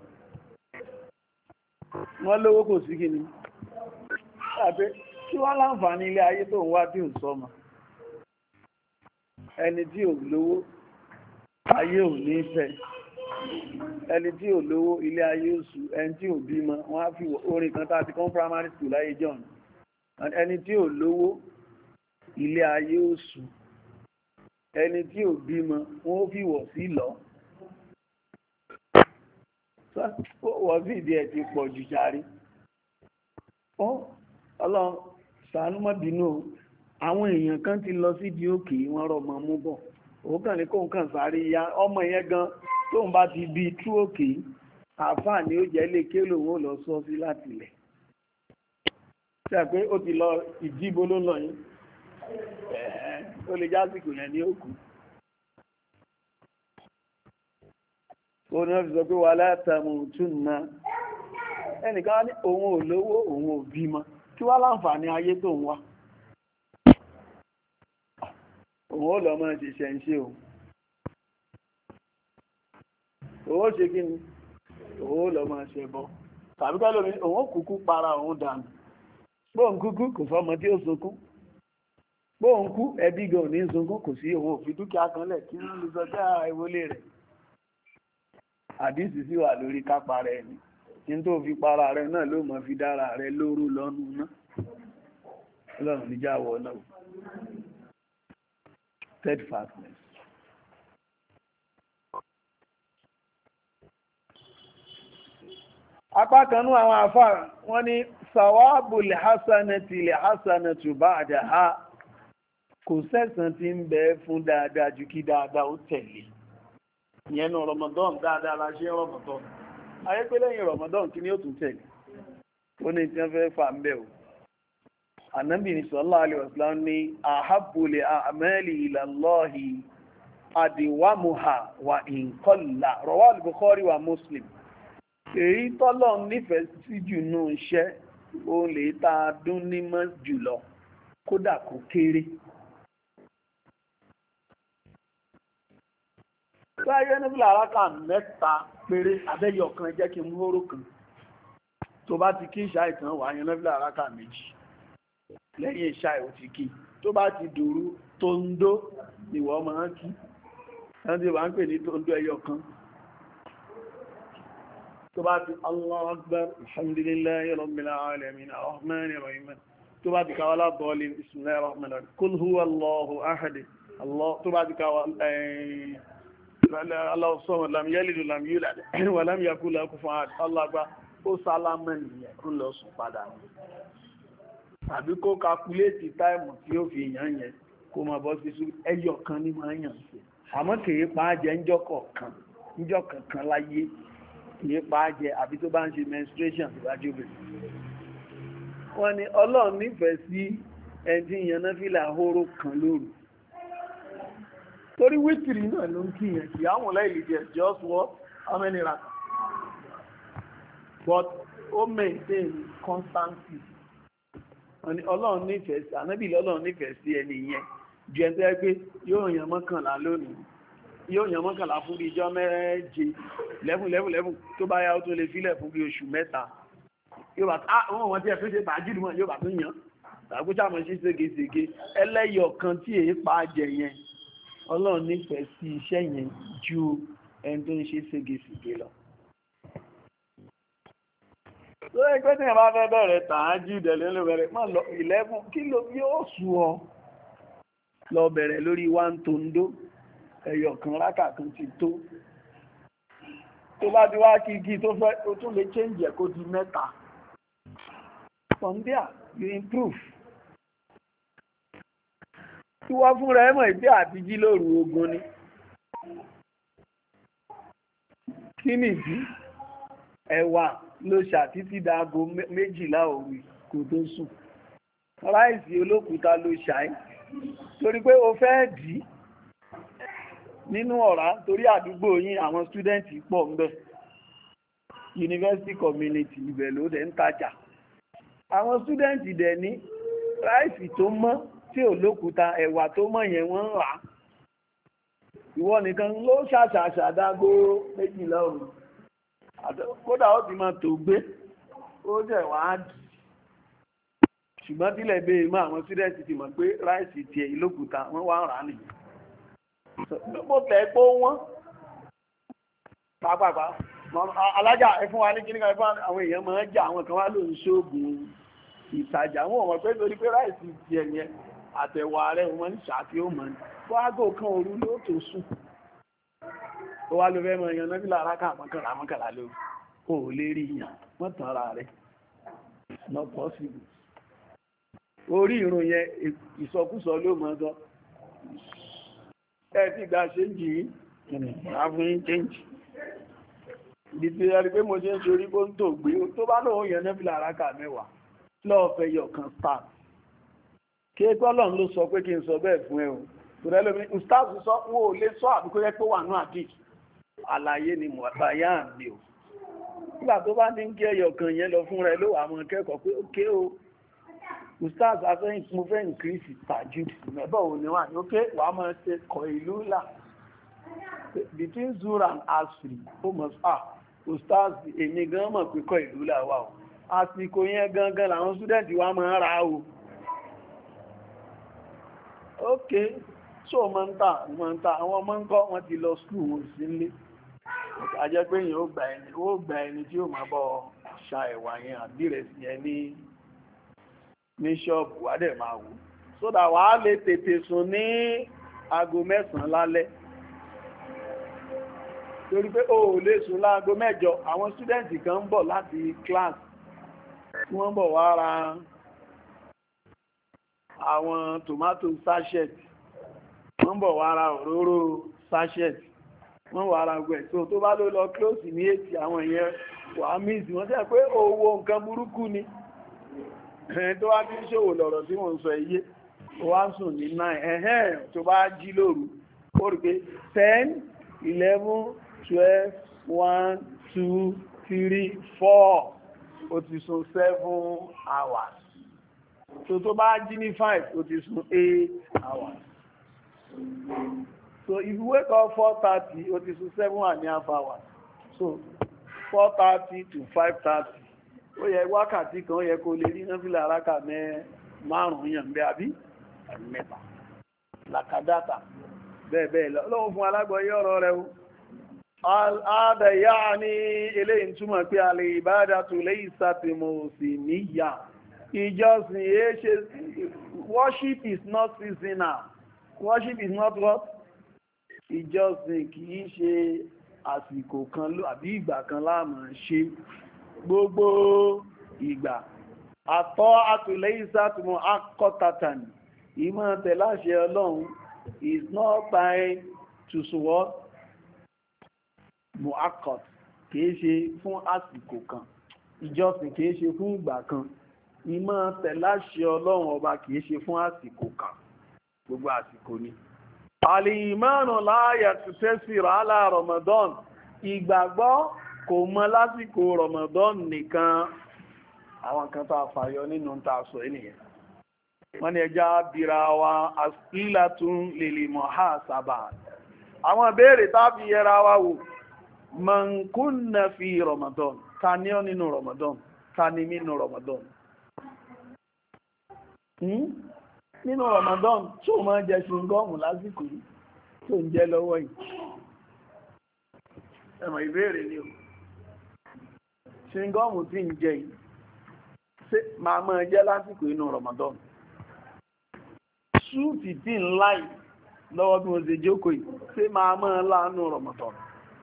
Wọ́n lówó kò sí kíni. Àbẹ́ tí wọ́n láǹfààní ilé ayé tó ń wá tí ò sọ́mọ. Ẹni tí ò lówó ayé ò ní fẹ́. Ẹni tí ò lówó ilé ayé oṣù. Ẹni tí ò bímọ wọ́n á fi orin kan tá a ti kọ́ primary school láyé John. Ẹni tí ò lówó ilé ayé oṣù. Ẹni tí ò bímọ wọ́n ó fi wọ̀ sí lọ. Wọ́n sì ìdí ẹ̀ ti pọ̀ jù jàre. Ọlọ́run ṣàánú má bínú. Àwọn èèyàn kan ti lọ sí di òkè wọ́n rọmọ mú bọ̀. Òun kàn ní kó nǹkan sáré ya ọmọ yẹn gan tóun bá ti bí tú òkè àáfàá ni ó jẹ́ lè ké lòun ò lọ sọ sí láti ilẹ̀. Ṣé pé ó ti lọ ìdíbo ló lọ yín? Ó lè jásìkò yẹn ní òkú. òun náà fi sọ pé wala tamutunna ẹnìkan ní òun ò lówó òun ò bímọ kí wá láǹfààní ayé tó ń wá òun ó lọ mọ́ ṣe ṣẹ̀ǹṣe òun òun ó ṣe kí ni òun ó lọ mọ́ ṣe bọ́ tàbí kọ́ lómi òun ó kúkú para òun dànù bóun kúkú kò fọmọ tí ó sunkún bóun kú ẹbí gan ní sunkún kò sí òun òfin dúkìá kan lẹ̀ kí wọ́n lè sọ pé ìwọlé rẹ̀ àdìsí sí wà lórí kápá rẹ̀ ni ní tó fi para rẹ̀ náà ló mọ̀ fi dára rẹ̀ lóru lọ́nu náà ọlọ́run níjà wọ̀ náà steadfastness. apá kanú àwọn àfà wọ́n ní sàwábù lè hasanati lè hasanatu ba'daha kò sẹ́sàn tí ń bẹ fún dáadáa ju kí dáadáa ó tẹ̀lé ìyẹn ní Ramadan dáadáa la ṣe Ramadan ayé pé lẹ́yìn Ramadan kí ni ó tún tẹ̀lé ó ní tí wọ́n fẹ́ fà ń bẹ̀ o Ànábì ní sallallahu alaihi wasallam ní ahabbu li a'mali ila Allahi adwamuha wa in qalla rawahu al-Bukhari wa Muslim èyí tọ́lọ̀ nífẹ̀ẹ́ sí jù nú iṣẹ́ ó lè tá a dún nímọ̀ jùlọ kódà kó kéré. Láyé níbílà aráka mẹ́ta péré abẹ́yọ̀ kan jẹ́ kí n mú hóró kan tó bá ti kí ìṣá ìtàn wà yẹn níbílà aráka méjì lẹ́yìn ìṣá ìwò ti kí tó bá ti dòru tó ń dó ìwọ̀ máa ń kí ẹni tí wà ń pè ní tó ń dó ẹyọ kan tó bá ti Allahu Akbar alhamdulillahi rabbil alamin arrahmanir rahim tó bá ti káwàlá bọ́ọ̀lì bismillahir rahmanir rahim kul huwa Allahu ahad tó bá ti káwàlá Allahu samad lam yalid lam yulad wa lam yakul lahu kufuwan ahad Allah gba ó sálámà nìyẹn kó lọ sùn padà tàbí kó kakuléètì táìmù tí ó fi èèyàn yẹn kó máa bọ́ sí sùn ẹyọ kan ní máa yàn sí àmọ́ kèé pa á jẹ ńjọ́ kọ̀ọ̀kan ńjọ́ kankan láyé kìí pa á jẹ àbí tó bá ń ṣe menstruation tó bá jóbe wọ́n ní Ọlọ́run nífẹ̀ẹ́ sí ẹni ìyànná fílà hóró kan lóru torí wítìrì náà ló ń kíyàn kì àwọn lẹ́yìn jẹ́ just what how many raka but ó maintain constancy wọ́n ní Ọlọ́run nífẹ̀ẹ́ sí ànábì Ọlọ́run nífẹ̀ẹ́ sí ẹni yẹn ju ẹni tó yẹ pé yóò yàn mọ́kànlá lónìí yóò yàn mọ́kànlá fún bí ijọ́ méje lẹ́fún lẹ́fún lẹ́fún tó bá yá ó tó lè fílẹ̀ fún bí oṣù mẹ́ta yóò bá ah wọ́n wọ́n tí ẹ tó ṣe bàájìlú mọ́ yóò bá tó yàn tàbí sàmọ́ sí ségesège ẹlẹ́yọ̀ kan tí èyí pa jẹ yẹn Ọlọ́run nífẹ̀ẹ́ sí iṣẹ́ yẹn ju ẹni tó ń ṣe ségesège lọ. tó ẹgbẹ́ tí yẹn bá fẹ́ bẹ̀rẹ̀ tààjú ìdẹ̀lẹ́ ló bẹ̀rẹ̀ má lọ eleven kí ló yóò sú ọ lọ bẹ̀rẹ̀ lórí one tondo ẹyọ kan rákà kan ti tó tó bá ti wá kí igi tó fẹ́ tó tún lè change ẹ̀ kó di mẹ́ta from there you improve tí wọ́n fún rẹ̀ mọ̀ ìdí àti jí lóru ogun ni kí nìdí ẹ̀wà ló ṣàtítí dáago méjìlá òru kò tó sùn ráìsì olókùúta ló ṣàì torí pé o fẹ́ dì í nínú ọ̀rá torí àdúgbò yín àwọn stúdẹ́ǹtì pọ̀ ń bẹ university community ibẹ̀ ló dẹ̀ ń tajà àwọn stúdẹ́ǹtì dẹ̀ ní ráìsì tó mọ́ tí ò lókúta ẹ̀wà tó mọ́ yẹn wọ́n ń rà á ìwọ nìkan ló ṣàṣàṣà dágó méjìlá òru kódà ó ti máa tó gbé ó jẹ́ wàá dì ṣùgbọ́n tílẹ̀ bẹ́ẹ̀ mọ́ àwọn stúdẹ́ǹtì ti mọ̀ pé ráìsì tiẹ̀ ìlókúta wọ́n wá ń rà á nìyẹn gbogbo tẹ́ pé wọ́n pàápàá alájà ẹfún wa ní kí ní kan ẹfún àwọn èèyàn máa ń jà àwọn kan wá lóun ṣóògùn ìtajà wọn ò mọ̀ pé torí pé ráìsì ti ẹ̀yẹn àtẹ̀wà rẹ̀ wọ́n ń ṣàfi ó mọ̀ ní fọ́ágò kan òru ló tó sùn ó wá ló fẹ́ mọ èèyàn náà bí lára ká mọ́kànlá mọ́kànlá ló kò lè rí yàn wọ́n tàn ara rẹ̀ not possible orí ìrun yẹn ìsọkúsọ ló mọ́ sọ ẹ ti gba ṣe ń jì í àfihàn change ìdí tí a rí pé mo ṣe ń ṣorí bó ń tò gbé tó bá lóun yẹn náà fi lára ká mẹ́wàá lọ́ọ̀fẹ́ yọ̀ kan start kí ẹgbẹ́ ọlọ́run ló sọ pé kí n sọ bẹ́ẹ̀ fún ẹ o tòrẹ́ lómi ustaz sọ wọn ò lè sọ àbíkó yẹ pé wà ní àdìs àlàyé ni bayan ni o nígbà tó bá ní kí ẹyọ kan yẹn lọ fún rẹ ló wà mọ́ kẹ́kọ̀ọ́ pé ókè o ustaz afẹ́yìn mo fẹ́ increase tajud mẹ́bọ̀ ò ní wà ní ókè wà mọ́ ṣe kọ ìlú là between zura and asri ó mọ̀ ah ustaz èmi gan mọ̀ pé kọ ìlú là wà o àsìkò yẹn gangan làwọn student wa máa ń ra o ókè so mọ́ ń tà mọ́ ń tà àwọn ọmọ ń kọ́ wọ́n ti lọ school wọn sí nílé àjẹ́ pé yìí ó gbà ẹni ó gbà ẹni tí ó máa bọ́ ṣa ẹ̀wà yẹn àbí rẹ̀ sí yẹn ní ní ṣọ́ọ̀bù wà dẹ̀ máa wù sódà wà á lè tètè sùn ní aago mẹ́sàn-án lálẹ́ torí pé o ò lè sùn láago mẹ́jọ àwọn stúdẹ̀ǹtì kan ń bọ̀ láti class tí wọ́n bọ̀ wá ra àwọn tomato sachet wọ́n bọ̀ wá ra òróró sachet wọ́n wà ara gbẹ̀ tó tó bá ló lọ close ní ètì àwọn èèyàn wà á mìí wọ́n tẹ́ pé owó nǹkan burúkú ni ẹ̀hẹ́n tó wá tí ń ṣòwò lọ̀rọ̀ tí wọ́n sọ iye ó wá sùn ní nine ẹ̀hẹ́n tó bá jí lóru ó rí pé ten eleven twelve one two three four ó ti sùn seven hours tó tó bá jí ní five ó ti sùn eight hours. So if you wake up four thirty, it is seven and a half hours. So four thirty to five thirty. Ó yẹ wákàtí kan ó yẹ kó lè rí náfìlà àrákà mẹ́ márùn-ún yàn bẹ́ àbí mẹ́ta. Làkàdátà bẹ́ẹ̀ bẹ́ẹ̀ lọ. Ọlọ́run fún alágbọ̀ọ́yé ọ̀rọ̀ rẹ̀ o. Àdàyà ní eléyìí túmọ̀ pé alẹ́ ìbádàtù laysat mawsimiyya. Ìjọsìn èé ṣe worship is not seasonal. Worship is not what? Ìjọsìn kìí ṣe àsìkò kan ló àbí ìgbà kan láàmà ṣe gbogbo ìgbà àtọ́ àtúlẹ̀ ìsàtúmọ̀ akọ́tàtàn ìmọ̀ tẹ̀láṣẹ Ọlọ́run is not time to what mu'akkad kìí ṣe fún àsìkò kan ìjọsìn kìí ṣe fún ìgbà kan ìmọ̀ tẹ̀láṣẹ Ọlọ́run ọba kìí ṣe fún àsìkò kan gbogbo àsìkò ni. Àlìmánù láàyà ti tẹ́sìrì àlà Ramadan. Ìgbàgbọ́ kò mọ lásìkò Ramadan nìkan. Àwọn kan tó àfàyọ nínú ta sọ ènìyàn. Wọ́n ní ẹjá bíra wa asílátún lil muhasaba. Àwọn ìbéèrè tàbí yẹra wa wò. Man kunna fi Ramadan. Ta ní ọ nínú Ramadan. Ta ní nínú Ramadan. Hmm? Nínú Ramadan tó máa jẹ ṣùngọ́mù lásìkò yìí tó ń jẹ lọ́wọ́ yìí. Ẹmọ̀ ìbéèrè ni o. Ṣùngọ́mù tí ń jẹ yìí ṣé máa máa jẹ lásìkò inú Ramadan. Ṣúùtì tí ń láì lọ́wọ́ bí mo ṣe jókòó yìí ṣé máa máa láàánú Ramadan.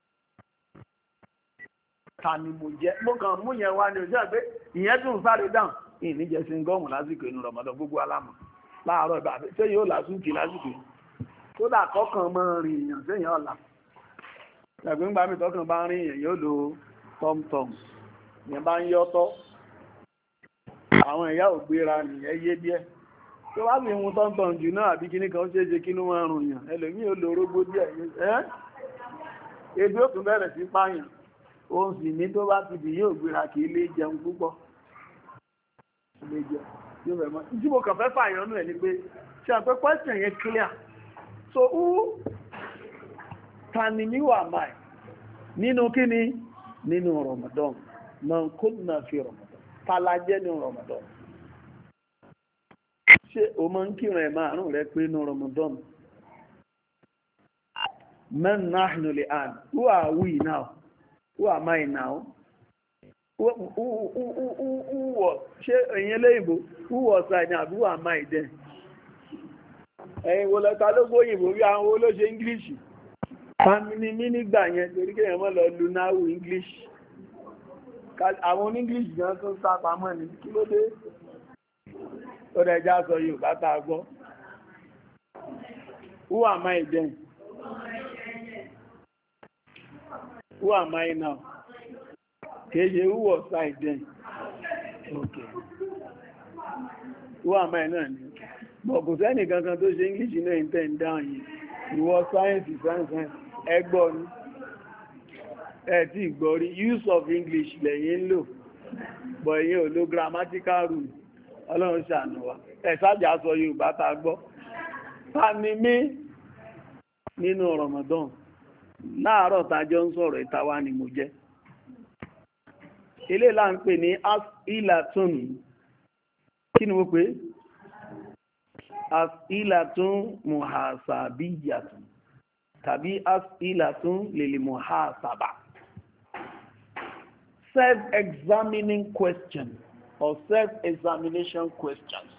Ta ni mo jẹ? Mo kàn mú yẹn wá ní ojú àgbé ìyẹn tún sáré dáhùn. Ìní jẹ ṣùngọ́mù lásìkò inú Ramadan gbogbo alámọ̀. Láàárọ̀ ìbà tí yóò lásùnkì lásìkò tó dà kọ́kàn mọ́ rìn èèyàn tí èèyàn ọ̀la ẹgbẹ̀ngbà mi tọ́kàn bá rìn èèyàn yóò lo tọ́mtọ́m ìyẹn bá ń yọ́tọ́ àwọn ẹ̀yà ògbéra nìyẹn yé díẹ̀ tó wá sí ìhun tọ́mtọ́m jù náà àbí kíní kan ó ṣeé ṣe kínú wọn rùn yàn ẹlòmíì ó lo orógbó díẹ̀ ẹ́ ebi ó tún bẹ̀rẹ̀ sí pààyàn òun sì ní tó bá ti dì yóò gbéra kì í lè jẹun púpọ̀ lè jẹun tí mo kàn fẹ́ fàyànú ẹ̀ ni pé ṣe àpẹ́ question yẹn clear so who ta ni you am I nínú kíni nínú Ramadan man kunna fi Ramadan tàlàjẹ́ ní Ramadan ṣe o mọ́ ń kírun ẹ̀ márùn rẹ pé ní Ramadan man nahnu li'an who are we now who am I now who who who who was ṣe ẹ̀yin léyìnbó who was I ní àbí who am I then ẹ̀yin wo lọ́ta ló gbóyìnbó bí àwọn wo ló ṣe English family mi nígbà yẹn torí kéèyàn mọ́ lọ lu náwó English àwọn English gan tó ń sápamọ́ ní kí ló dé ó dẹjá sọ Yorùbá tá a gbọ́ who am I then who am I now kéje who was I then okay who am I náà ni bọ̀ kò sẹ́nì kankan tó ṣe English náà ń tẹ́ ń dáhùn yìí ìwọ sáyẹ́ǹsì sáyẹ́ǹsì ẹgbọ́ ni ẹ tí gbọ́rí use of English lẹ́yìn ń lò bọ̀ ẹ̀yin ò lo grammatical rule ọlọ́run ṣàánú wa ẹ̀ sájà sọ Yorùbá ta gbọ́ ta ni mí nínú Ramadan láàárọ̀ tàjọ́ ń sọ̀rọ̀ ìtawà ni mo jẹ́ ilé là ń pè ní as'ilatun kí ni mo pè as'ilatun muhasabiyatun tàbí as'ilatun lil muhasaba self-examining question or self-examination questions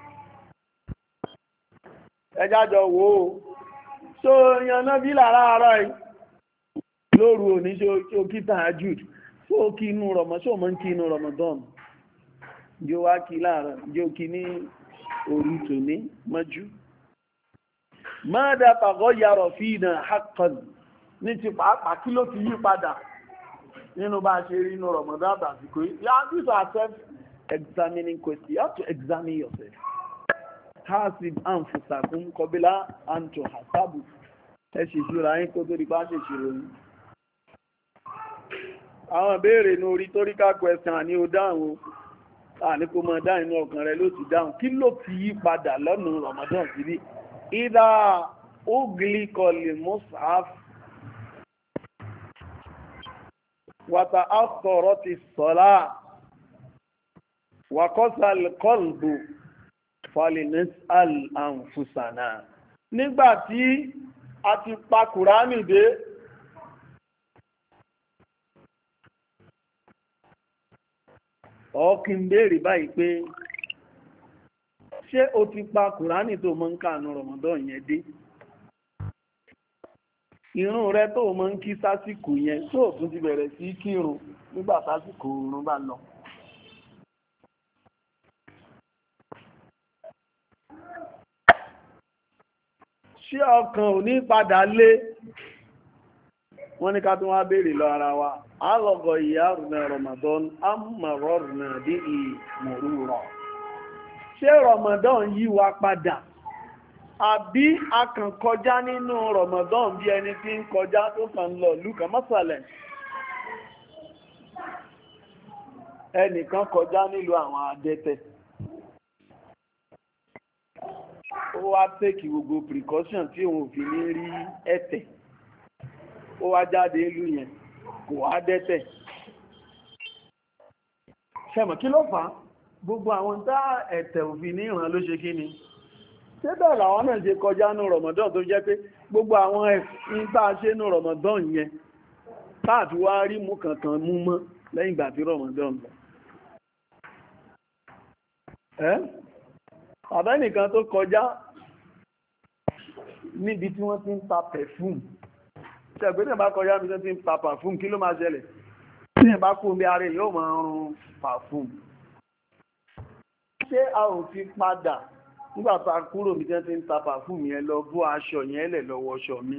ẹjájọ wo so yànnà bí láàárọ̀ yìí lóru òní ṣe ó kí tahajjud ṣé ó kí inú Ramadan ṣé ó mọ́ ń kí inú Ramadan jẹ́ wá kí láàárọ̀ jẹ́ ó kí ní orí tòní mọ́jú mọ́dá pàgọ́ yàrọ̀ fi ìdàn haqqan ní ti pàápàá kí ló ti yí padà nínú bá ṣe rí inú Ramadan àtàsìkò yìí. These are self-examining questions. You have to examine yourself. Hasib anfusakum qabla an tuhasabu. Ẹ ṣe ìṣúra yín kó tó di bá ṣe ìṣirò yín. Àwọn ìbéèrè ní rhetorical question àní ó dáhùn àní kó mọ dáhùn inú ọkàn rẹ ló ti dáhùn. Kí ló ti yí padà lọ́nà Ramadan síbí? Ìdá uglikọlì mushaf wàtà àkọ̀rọ̀ ti sọ́lá wàkọ́sàl kọlbù falinis al-anfusana. Nígbàtí a ti pa Kùránì dé ọkí ń béèrè báyìí pé ṣé o ti pa Kùránì tó mọ́ ń kànú Ramadan yẹn dé? Ìrun rẹ tó mọ́ ń kí sásìkò yẹn tó tún ti bẹ̀rẹ̀ sí kírun nígbà sásìkò ìrun bá lọ. Ṣé ọkàn ò ní padà lé? Wọ́n ní ká tún wá béèrè lọ ara wa. Alọ́gọ̀ ìyá rùnà Ramadan, àmọ̀rọ̀ rùnà dé ìmọ̀rú rọ̀. Ṣé Ramadan yí wa padà? Àbí a kàn kọjá nínú Ramadan bí ẹni tí ń kọjá tó kàn lọ lùkà mọ́sàlẹ̀. Ẹnìkan kọjá nílùú àwọn adẹ́tẹ̀. Ó wá tẹ́kì gbogbo precaution tí òun fi ní rí ẹ̀tẹ̀. Ó wá jáde ìlú yẹn, kò wá dẹ́tẹ̀. Ṣẹ̀mọ̀ kí ló fà á? Gbogbo àwọn tá ẹ̀tẹ̀ òfin ní ìran ló ṣe kí ni? Ṣé bẹ́ẹ̀ làwọn náà ṣe kọjá ní Ramadan tó jẹ́ pé gbogbo àwọn ẹ̀sìn tá a ṣe ní Ramadan yẹn táàtí wá rí mú kankan mú mọ́ lẹ́yìn ìgbà tí Ramadan lọ. Ẹ́ àbẹ́nìkan tó kọjá níbi tí wọ́n ti ń ta perfume. Ṣé ẹgbẹ́ tí wọ́n bá kọjá níbi tí wọ́n ti ń ta perfume kí ló máa ṣẹlẹ̀? Tí wọ́n bá kú omi ara yóò máa rún perfume. Ṣé a ò fi padà nígbà tá a kúrò bí tẹ́ ti ń ta pàfúùmù yẹn lọ bó aṣọ yẹn lẹ̀ lọ́wọ́ aṣọ mi?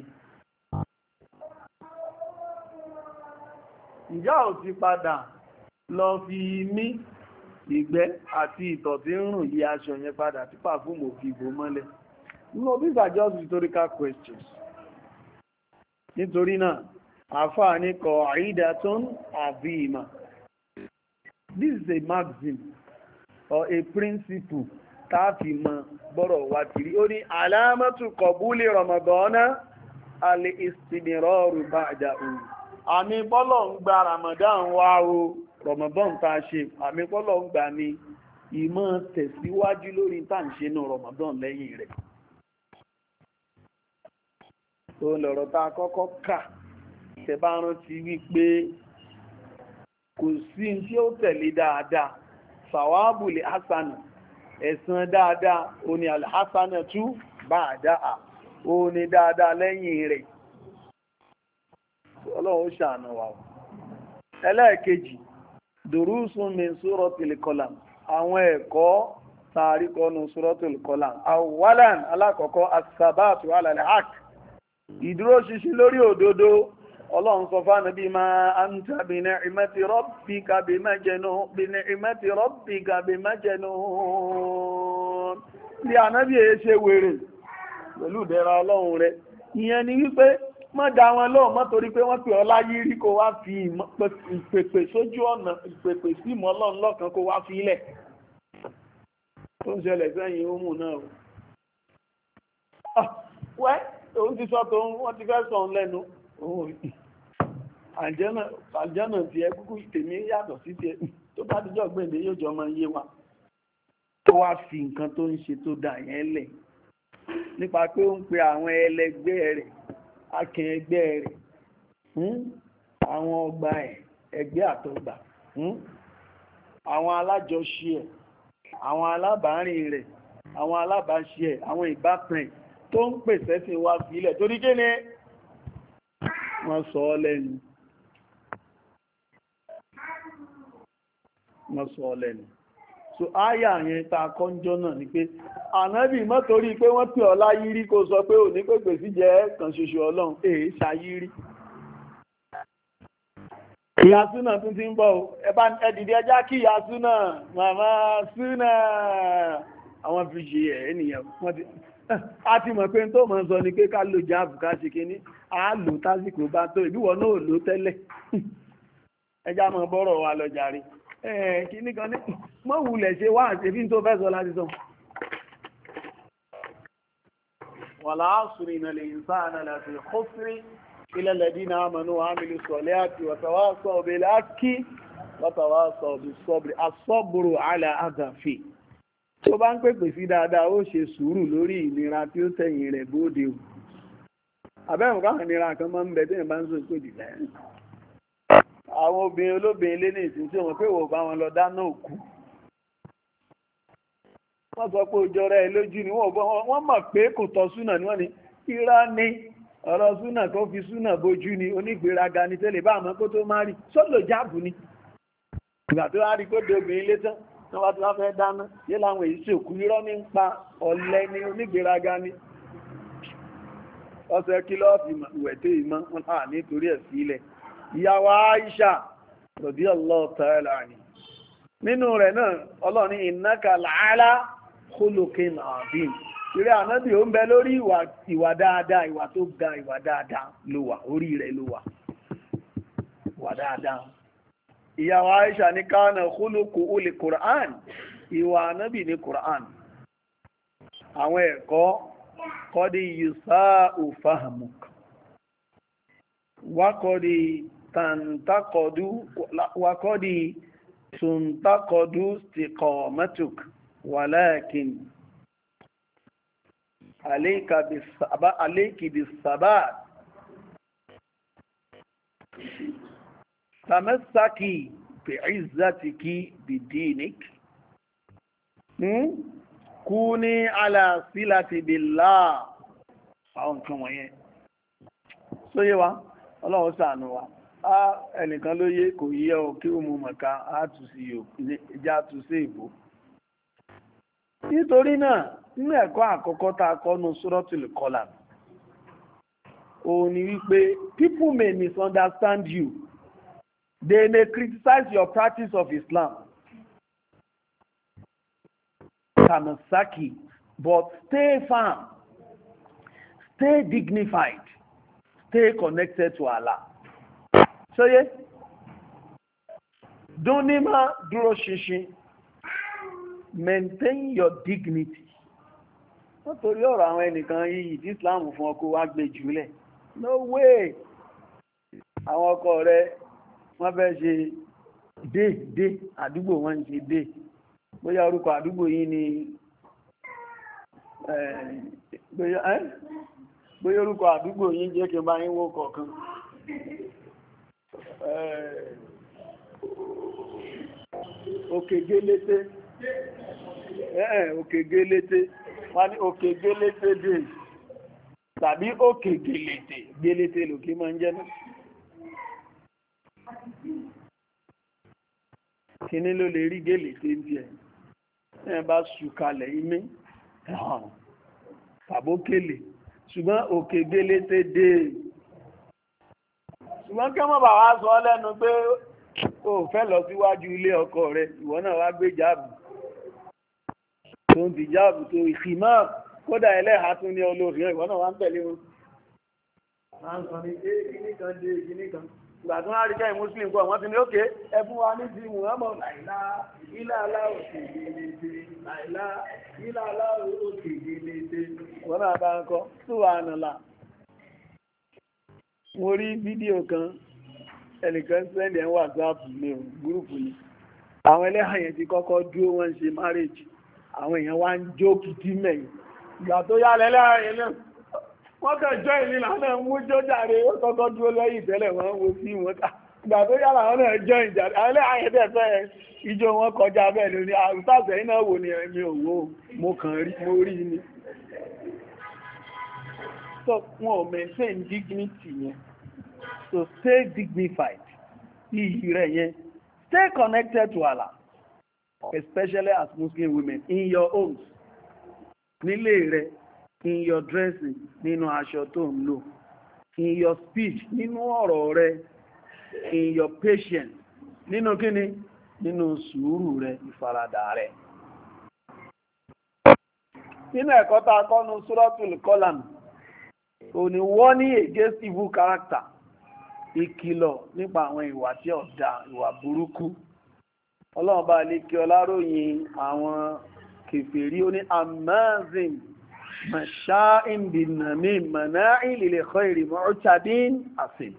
Ìjà ò ti padà lọ fi mí ìgbẹ́ àti ìtọ̀ tí ń rùn yí aṣọ yẹn padà tí pàfúùmù ò fi bò mọ́lẹ̀? No, these are just rhetorical questions. Nítorí náà àfáà ní kọ àìdàtún àbíìmà. This is a maxim or a principle táàfì mọ bọ́rọ̀ wá kiri. Ó ní alámọ́tù kọ̀búlé Ramadana al-istimiraru ba'dahu. Àmì bọ́lọ̀ ń gba Ramadan wá o, Ramadan tá ṣe, àmì bọ́lọ̀ ń gbà ní ìmọ̀ tẹ̀síwájú lórí tá ń ṣe náà Ramadan lẹ́yìn rẹ̀. Tó lọ̀rọ̀ tá kọ́kọ́ kà, tẹ́ bá rántí wípé kò sí tí ó tẹ̀lé dáadáa, sàwábùlì hasana, ẹ̀san dáadáa ó ní alhassana tú bá dáa ó ní dáadáa lẹ́yìn rẹ̀. Ọlọ́run ó ṣàánú wa. Ẹlẹ́ẹ̀kejì, durusun min suratil qalam, àwọn ẹ̀kọ́ tàríkọ́nù suratil qalam. Awwalan, alákọ̀ọ́kọ́ as-sabatu ala al-haq, ìdúró ṣinṣin lórí òdodo. Ọlọ́run sọ fún Ànábì ma anta bi ni'mati rabbika bi majnun bi ni'mati rabbika bi majnun. Bí Ànábì ẹ ṣe wèrè pẹ̀lú ìdẹ̀ra Ọlọ́run rẹ̀. Ìyẹn ni wípé má dá wọn lóhùn mọ́ torí pé wọ́n pè ọ́ láyé rí kó wá fi ìpèpè sójú ọ̀nà ìpèpè sí ìmọ̀ ọlọ́run lọ́kan kó wá fi ilẹ̀ tó ń ṣẹlẹ̀ sẹ́yìn ó mú náà wẹ́ òun ti sọ tó wọ́n ti fẹ́ sọ òun lẹ́nu àjẹ́nà tí ẹ kúkú tèmi yàtọ̀ sí ti ẹ tó bá díjọ́ gbèǹdé yóò jọ máa yé wa tó wá fi nǹkan tó ń ṣe tó dà yẹn lẹ̀ nípa pé ó ń pe àwọn ẹlẹgbẹ́ rẹ̀ akẹ́ ẹgbẹ́ rẹ̀ àwọn ọgbà ẹ̀ ẹgbẹ́ àtọgbà àwọn alájọṣe ẹ̀ àwọn alábàárìn rẹ̀ àwọn alábàáṣe ẹ̀ àwọn ìbátan ẹ̀ tó ń pèsè sí wá sílẹ̀ torí kí ni wọ́n sọ ọ́ lẹ́nu wọ́n sọ ọ́ lẹ́nu so áyà yẹn ta kọ́njọ́ náà ni pé ànábì mọ́ torí pé wọ́n pè ọ́ láyírí kó sọ pé òní pèpè sí jẹ́ kan ṣoṣo ọlọ́run èé ṣayírí ìyá súnà tún ti ń bọ̀ ẹbá ẹdìdí ẹjá kí ìyá súnà màmá súnà àwọn fi ṣe ẹ̀ ènìyàn wọ́n ti a ti mọ̀ pé tó mọ̀ sọ ni pé ká lò jáàbù ká ṣe kíní a lò tásìkò bá tó ìbíwọ̀ náà lò tẹ́lẹ̀ ẹjá mọ̀ bọ́rọ̀ wa lọ jàre ẹ̀ kíní kan ní mọ́ wulẹ̀ ṣe wá àti èfí tó fẹ́ sọ láti sọ wal asri innal insana lafi khusri illa alladhina amanu wa amilu salihati wa tawasaw bil haqqi wa tawasaw bis sabri as-sabru ala adhafi tó bá ń pèpè sí dáadáa ó ṣe sùúrù lórí ìnira tí ó tẹ̀yìn rẹ̀ bóde o àbẹ́rùn káwọn ìnira kan máa ń bẹ tí ìbá ń sọ ìpò dìlẹ̀ àwọn obìnrin olóbìnrin lé ní ìsìn tí wọ́n pé wò bá wọn lọ dáná òkú wọ́n sọ pé òjò rẹ̀ lójú ni wọ́n mọ̀ pé kò tọ́ súnà ni wọ́n ní irá ní ọ̀rọ̀ súnà kan fi súnà bójú ni onígbéraga ni tẹ́lẹ̀ bá àmọ́ kó tó má rí sọ́lò jáàbù ni ìgbà tó wá rí kó de obìnrin lé tán tí wọ́n bá ti wá fẹ́ dáná yé láwọn èyí tí òkú irọ́ ní ń pa ọ̀lẹ ni onígbéraga ni ọ̀sẹ̀ kílọ̀ọ̀fì ìwẹ̀tẹ́ ìmọ̀ wọn à nítorí ẹ̀ sílẹ̀ ìyàwó Aisha radiyallahu ta'ala anha nínú rẹ̀ náà ọlọ́ni innaka la'ala khuluqin azim ìrẹ́ ànábì ó ń bẹ lórí ìwà dáadáa ìwà tó ga ìwà dáadáa ló wà orí rẹ̀ ló wà ìwà dáadáa ìyàwó Aisha ní kana khuluqu ul Qur'an ìwà ànábì ní Qur'an àwọn ẹ̀kọ́ kọ́dí yusa'u fahmuk wákọ́dí tàntàkọ́dú wákọ́dí tùntàkọ́dú istiqamatuk walakin alayki bis-sabat tamassaki bi'izzatiki bidinik kúní ala sílati billah àwọn nǹkan wọ̀nyẹn sóyé wa ọlọ́run ṣàánú wa á ẹnìkan ló yé kò yíyẹ o kí o mú mọ̀ká á tù sí ìjà tù sí ìbò nítorí náà nínú ẹ̀kọ́ àkọ́kọ́ tá a kọ́ nu Suratul Qalam òun ni wípé people may misunderstand you, they may criticize your practice of Islam Tamasaki, but stay firm, stay dignified, stay connected to Allah. So yes, Dunima dúró ṣinṣin, maintain your dignity. Wọ́n torí ọ̀rọ̀ àwọn ẹnìkan yìí tí Islam fún ọkọ̀ wá gbé jùlẹ̀. No way! Àwọn ọkọ rẹ̀ wọ́n fẹ́ ṣe dé dé àdúgbò wọn ṣe dé. Bóyá orúkọ àdúgbò yìí ni bóyá orúkọ àdúgbò yìí jẹ́ kí n bá yín wó kọ̀ọ̀kan. Òkè gélété òkè gélété wọ́n ní òkè gélété dé tàbí òkè gélété gélété lòkè máa ń jẹ́ náà. Kíní ló lè rí gélété ń bí ẹ̀ ẹ̀ bá ṣùkalẹ̀ imé tàbókèlè ṣùgbọ́n òkè gélété dé ṣùgbọ́n kí wọ́n bá wá sọ lẹ́nu pé o fẹ́ lọ síwájú ilé ọkọ rẹ̀ ìwọ náà wá gbé jáàbù tó ń di jáàbù tó ìfìmọ́ kódà ẹlẹ́ha tún ní olóòfin ìwọ náà wá ń tẹ̀lé wọn wọ́n sọ ní dé kíní kan dé kíní kan ìgbà tó wá rí kẹ́yìn muslim kọ́ wọ́n ti ní ókè ẹ fún wa ní ti muhammad láìlá ilá aláwọ̀ òkèdèlédè láìlá ilá aláwọ̀ òkèdèlédè wọ́n náà bá ń kọ́ subhanallah. mo rí fídíò kan ẹnìkan sẹ́ndì ẹ̀ WhatsApp ní gúrùpù yìí àwọn ẹlẹ́hàn yẹn ti kọ́kọ́ dúró wọ́n ń ṣe marriage àwọn èèyàn wá ń jó kìtì mẹ́yìn ìgbà tó yá lẹ́lẹ́hàn yẹn náà wọ́n kàn jọ ìlú làwọn náà mú jójàre ó kọ́kọ́ dúró lẹ́yìn tẹ́lẹ̀ wọ́n wo sí wọn ká ìgbà tó yá làwọn náà jọ ìjàre àwọn ẹlẹ́hàn yẹn tẹ̀ fẹ́ ijó wọn kọjá bẹ́ẹ̀ lórí àrùtàṣẹ́ iná wò ni ẹ̀mí òwò mo kàn rí mo rí ni. so wọn ò maintain dignity yẹn so stay dignified iyì rẹ̀ yẹn stay connected to Allah especially as Muslim women in your homes nílé rẹ̀ in your dressing nínú aṣọ tó ń lò in your speech nínú ọ̀rọ̀ rẹ̀ in your patience nínú kíni nínú sùúrù rẹ̀ ìfaradà rẹ̀. nínú ẹ̀kọ́ tá a kọ́ nu Suratul Qalam òní warning against evil character ìkìlọ̀ nípa àwọn ìwà tí ọ̀dà ìwà burúkú. ọlọ́run bá lè kí ọláròyìn àwọn kèfèrí ó ní amazing masha'in bin namim mana'in lil khairi mu'tadin asim.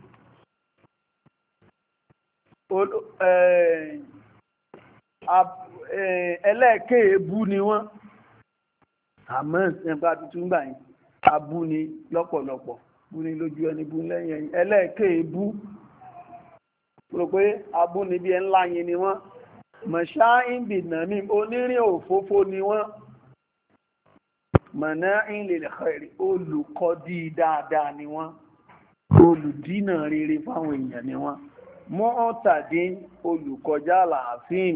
ẹlẹ́ẹ̀kẹ́ ebú ni wọ́n àmọ́ ẹ̀bá tuntun gbà yìí abú ni lọ́pọ̀lọpọ̀ bú ni lójú ẹni bú lẹ́yìn ẹ̀yìn ẹlẹ́ẹ̀kẹ́ ebú rò pé abú ni bí ẹ ńlá yìí ni wọ́n masha'in bin namim onírin òfófó ni wọ́n mana'in lil khairi olùkọ́dí dáadáa ni wọ́n olùdínà rere fáwọn èèyàn ni wọ́n mu'tadin olùkọjá làáfíìn.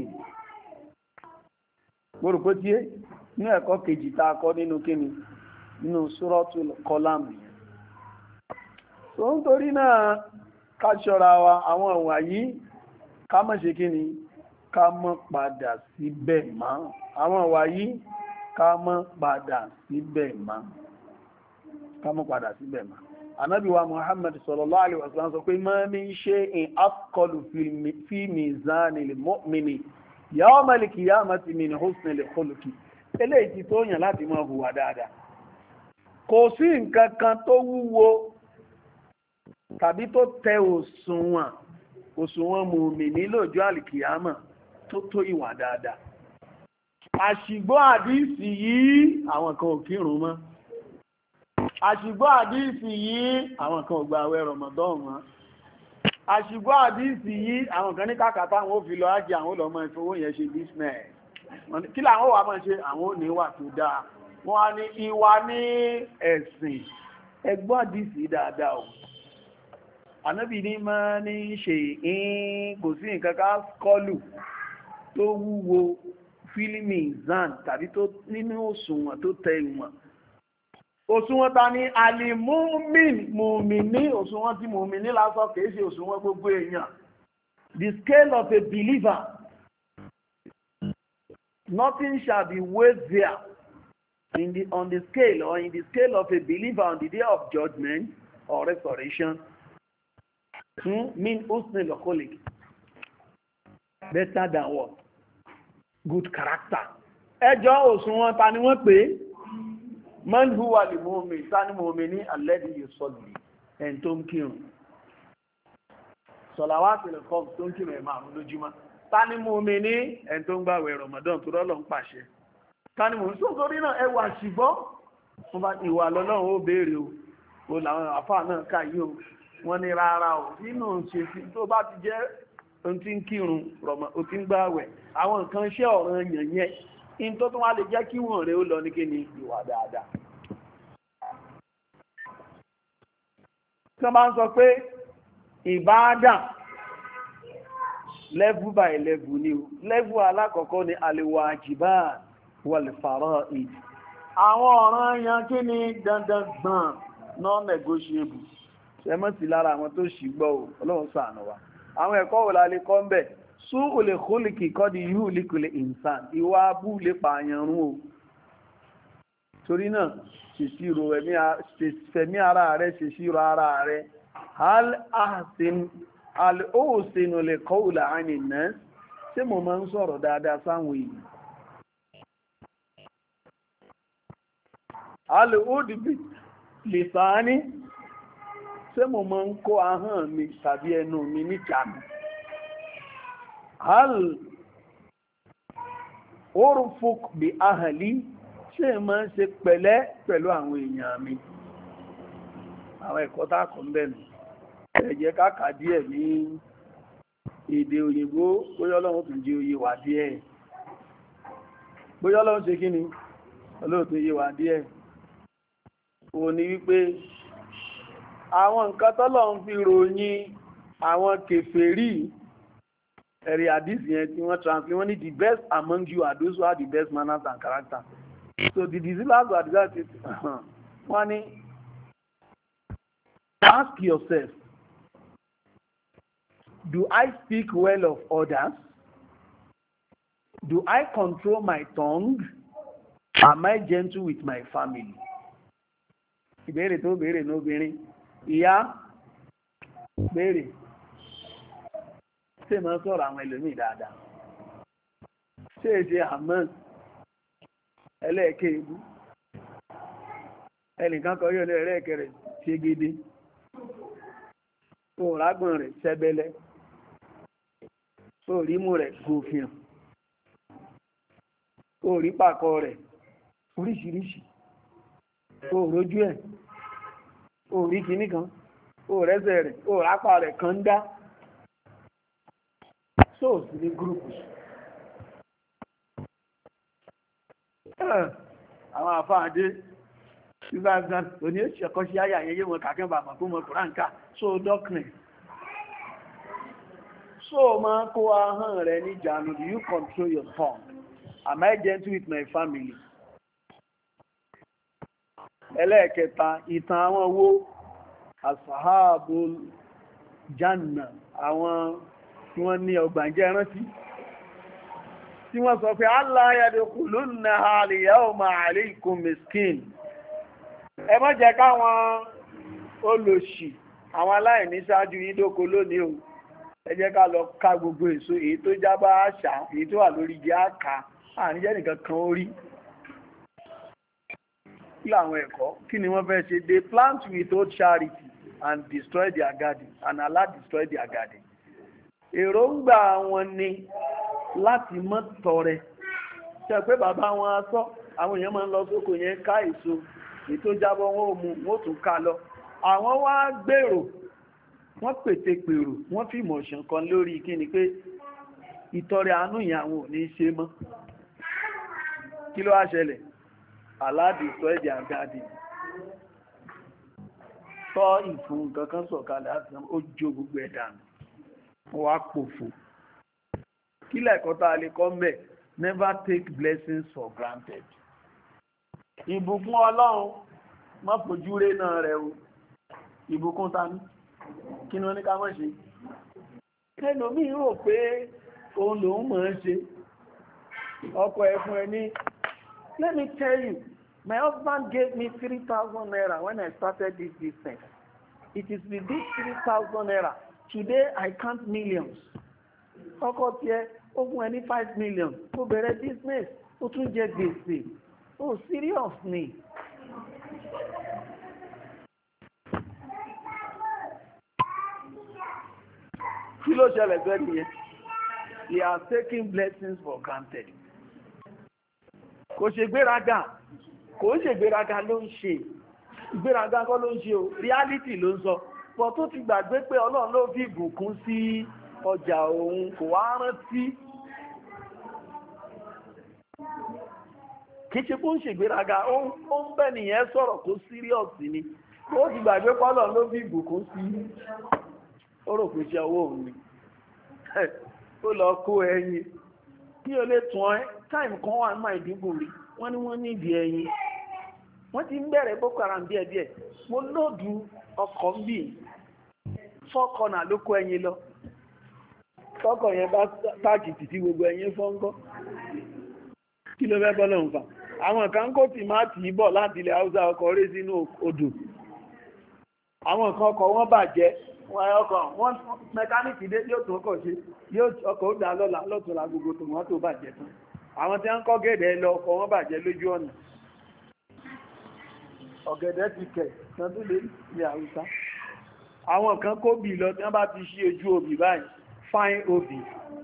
gbọ́rùkú tí é ní ẹ̀kọ́ kejì tá a kọ́ nínú kíni nínú Suratul Qalam yẹn. tó ń torí náà ká ṣọ́ra wa àwọn ìwà yìí ká má ṣe kíni ká má padà síbẹ̀ mọ́ àwọn ìwà yìí ká má padà síbẹ̀ mọ́ ká má padà síbẹ̀ mọ́. Ànábì wa Muhammad sallallahu alaihi wasallam sọ pé ma min shay'in afqalu fi mizanil mu'mini yawmal qiyamati min husnil khuluqi. Eléyìí tí tó yàn láti máa hùwà dáadáa. Kò sí nǹkan kan tó wúwo tàbí tó tẹ òṣùwọ̀n òṣùwọ̀n mùmínì lọ́jọ́ àlìkìyámà tó tó ìwà dáadáa. Àṣìgbọ́ àdíìsì yìí àwọn kan ò kírun mọ́. Àṣìgbọ́ àdíìsì yìí àwọn kan ò gba àwẹ̀ Ramadan mọ́. Àṣìgbọ́ àdíìsì yìí àwọn kan ní kàkàtà àwọn ò fi lọ ájì àwọn olọ́mọ ìfowó yẹn ṣe business. Kí làwọn wà máa ṣe àwọn oníwà tó dáa. Wọ́n á ní ìwà ní ẹ̀sìn. Ẹgbọ́ àdíìsì dáadáa o. Ànábì ní máa ní ṣe ìhìn kò sí nǹkan ká kọlù tó wúwo fílímì zan tàbí tó nínú òṣùwọ̀n tó tẹ ìwọ̀n. Òṣùwọ̀n ta ni alimumin mùmìní òṣùwọ̀n tí mùmìní lásán kìí ṣe òṣùwọ̀n gbogbo èèyàn. The scale of a believer, nothing shall be weighed there in the, on the scale or in the scale of a believer on the day of judgment or resurrection. Hmm? Mean husnul khuluq. Better than what? Good character. Ẹjọ́ òṣùwọ̀n ta ni wọ́n pè é? Man huwa li mu'min tani mu'mini alladhi yusalli en tó ń kírun salawatu le khams tó ń kírun e márùn lójúmọ́ tani mu'mini en tó ń gbààwẹ̀ Ramadan tó rolo ń pàṣẹ tani mu'min so torí náà ẹ wá ṣìgbọ́ wọ́n bá ìwà lọ́lọ́run ó béèrè o o làwọn àfáà náà kà yìí o wọ́n ní rárá o nínú ṣe tó bá ti jẹ́ ohun tí ń kírun Ramadan ó ti ń gbààwẹ̀ àwọn nǹkan iṣẹ́ ọ̀ranyàn yẹn in tó tún wá lè jẹ́ kí wọ́n rẹ̀ ó lọ ní kí ni ìwà dáadáa. Tí wọ́n bá ń sọ pé ìbáadà level by level ni o. Level alákọ̀ọ́kọ́ ni al-wajibat wal-fara'id. Àwọn ọ̀ranyàn kí ni dandan gbọ̀n non-negotiable. Ṣé mọ́ sí lára àwọn tó ṣì gbọ́ o, Ọlọ́run ṣàánú wa. Àwọn ẹ̀kọ́ wo la lè kọ́ ń bẹ̀? Sú olè kólìkì kọ́ di yíò líkùlé ìnsàn ìwà abú lè pààyàn rún o torí náà ṣèṣirò fẹ̀mí ara rẹ̀ ṣèṣirò ara rẹ̀ hal ahsin al uhsinu li qawli anin nas ṣé mo máa ń sọ̀rọ̀ dáadáa sáwọn èèyàn al udbi lisani ṣé mo máa ń kó ahọ́n mi tàbí ẹnu mi níjànú hal urfuk bi ahli ṣé máa ń ṣe pẹ̀lẹ́ pẹ̀lú àwọn èèyàn mi àwọn ẹ̀kọ́ tá kọ́ ń bẹ̀rù ẹ jẹ́ ká kà díẹ̀ ní èdè òyìnbó bóyá Ọlọ́run tún jẹ́ oyè wà díẹ̀ bóyá Ọlọ́run ṣe kí ni Ọlọ́run tún yé wà díẹ̀ ó ní wípé àwọn nǹkan tọ́lọ́run fi ròyìn àwọn kèfèrí ẹ̀rí àdìsí yẹn tí wọ́n translate wọ́n ní the best among you are those who have the best manners and character. So the disciples were decided wọ́n ní ask yourself, do I speak well of others? Do I control my tongue? Am I gentle with my family? Ìbéèrè tó béèrè ní obìnrin ìyá béèrè ṣé máa sọ̀rọ̀ àwọn ẹlòmíì dáadáa ṣé èṣe àmọ́ ẹlẹ́ẹ̀kẹ́ ibú ẹnìkan kọ yóò ní ẹlẹ́ẹ̀kẹ́ rẹ̀ ṣe gidi òrágbọ̀n rẹ̀ ṣẹbẹlẹ òrímù rẹ̀ gòfin òrí pàkọ rẹ̀ oríṣiríṣi òrójú ẹ̀ òrí kìíní kan òrẹ́sẹ̀ rẹ̀ òrápá rẹ̀ kan ń dá sóòsì ní gúrùpù àwọn àfáàdé ìgbàgbà òní ẹ̀kọ́ sí ayà yẹyẹ wọn kàkẹ́ bàbà kó mọ kùránkà so doctrine so ma kó ahọ́n rẹ̀ ní ìjánu. Do you control your tongue? Am I gentle with my family? Ẹlẹ́ẹ̀kẹta ìtàn àwọn owó ashabul janna àwọn tí wọ́n ní ọgbàǹjẹ́ rántí tí wọ́n sọ pé Allah yadkhulunnaha al-yawma alaykum miskin. Ẹ má jẹ́ káwọn olòṣì àwọn aláìní ṣáájú yín dóko lónìí o. Ẹ jẹ́ ká lọ ká gbogbo èso èyí tó jábá àṣà èyí tó wà lórí jẹ́ àká àníjẹ́ nìkan kan orí. Kí làwọn ẹ̀kọ́ kí ni wọ́n fẹ́ ṣe? They plant without charity and destroy their garden and Allah destroy their garden. Èròǹgbà wọn ni láti mọ́ tọrẹ. Ṣé pé bàbá wọn asọ́ àwọn èèyàn máa ń lọ sóko yẹn ká èso èyí tó jábọ́ wọn ò mú wọn ò tún ká lọ. Àwọn wá gbèrò wọ́n pète pèrò wọ́n fi ìmọ̀ṣàn kan lórí kí ni pé ìtọrẹ àánú yẹn àwọn ò ní ṣe mọ́. Kí ló wá ṣẹlẹ̀? Allah destroy their garden. Tọ́ ìfún kankan sọ̀kalẹ̀ àti ó jó gbogbo ẹ̀dà wọ́n wá pòfò. Kí lẹ́kọ̀ọ́ tá a lè kọ́ mẹ́? Never take blessings for granted. Ìbùkún Ọlọ́run má fojú ré náà rẹ̀ o. Ìbùkún ta ní? Kí ni wọ́n ní ká mọ́ ṣe? Ẹlòmíì rò pé òun lòun mọ̀ ọ́n ṣe. Ọkọ ẹ̀ fún ẹ ní. Let me tell you, my husband gave me three thousand naira when I started this business. It is with this three thousand naira. Today I count millions. Ọkọ tiẹ̀ ó fún ẹ ní five million. Ó bẹ̀rẹ̀ business. Ó tún jẹ gbèsè. Oh, serious ni. Kí ló ṣẹlẹ̀ bẹ́ẹ̀ nìyẹn? They are taking blessings for granted. Kò ṣe gbéraga, kò ṣe gbéraga ló ń ṣe, ìgbéraga kọ́ ló ń ṣe o, reality ló ń sọ. Pọ̀ tó ti gbàgbé pé Ọlọ́run ló fi ìbùkún sí ọjà òun kò wá rántí. Kì í ṣe kó ń ṣe gbéraga, ó ń bẹ́ nìyẹn sọ̀rọ̀ kó serious ni. Ó ti gbàgbé pé Ọlọ́run ló fi ìbùkún sí, ó rò pé ṣe owó òun ni. Ó lọ kó ẹyin, kí o lè tún ẹ́. Time kan wà máa ìdìbò rí wọ́n ní wọ́n nídìí ẹyin wọ́n ti ń bẹ̀rẹ̀ Boko Haram díẹ̀díẹ̀. Mo lóòdù ọkọ̀ ń bì fọ́kànnà ló kó ẹyin lọ fọ́kọ̀ yẹn bá táàkì títí gbogbo ẹyin fọ́ńgọ́ kí ló fẹ́ bọ́lọ̀ ń fà àwọn kan kó tìmáàtì bọ̀ láti ilẹ̀ Haúsá ọkọ̀ rẹ̀ sínú odò àwọn kan ọkọ̀ wọ́n bàjẹ́ wọ́n ọkọ̀ wọ́n mẹkáníkì dé yóò tó ọkọ̀ ṣe yóò ọkọ̀ ó dá lọ́la lọ́tọ̀ọ̀la gbogbo tòmátò bàjẹ́ tán àwọn tí wọ́n kọ́ gẹ̀ẹ́dẹ̀ lọ ọkọ̀ wọ́n bàjẹ́ lójú ọ̀nà ọ̀gẹ̀dẹ̀ ti kẹ̀ tán tó lé ní Haúsá àwọn kan kó bì lọ tí wọ́n bá ti ṣí ojú obì báyìí fine obì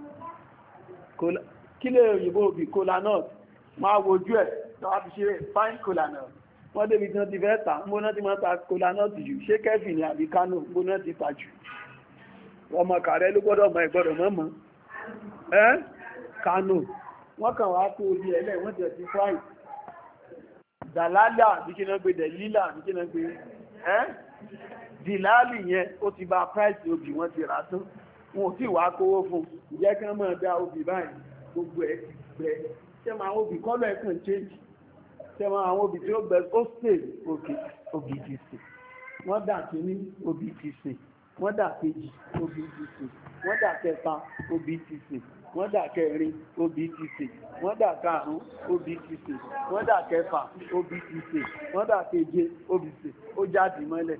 kí lè òyìnbó obì kola nut máa wojú ẹ̀ tó wá fi ṣe fine kola nut wọ́n débi tí wọ́n ti fẹ́ tà mbóná tí wọ́n ta kola nut jù ṣé kẹ́fì ní àbí Kánò mbóná ti tà jù ọmọ kàrẹ́ ló gbọ́dọ̀ mọ ìgbọ́dọ̀ mọ́ mọ́ ẹ́ Kánò wọ́n kàn wá kó orí ẹlẹ́ wọ́n tẹ̀ sí fry dàlálà bí kí náà gbé dẹ̀lílà bí kí náà gbé ẹ́ dìláàlì yẹn ó ti bá price obì wọ́n ti rà tán wọn ò tí wàá kówó fún ìjẹ́ kí wọ́n máa dá obì báyìí gbogbo ẹ̀ ti gbẹ ṣé máa obì kọ́lọ̀ ẹ̀ kàn change ṣé máa àwọn obì tí ó gbẹ ó sè òkè obì ti sè wọ́n dà kíní obì ti sè wọ́n dà kejì obì ti sè wọ́n dà kẹta obì ti sè wọ́n dà kẹrin obì ti sè wọ́n dà karùn-ún obì ti sè wọ́n dà kẹfà obì ti sè wọ́n dà keje obì sè ó jáde mọ́lẹ̀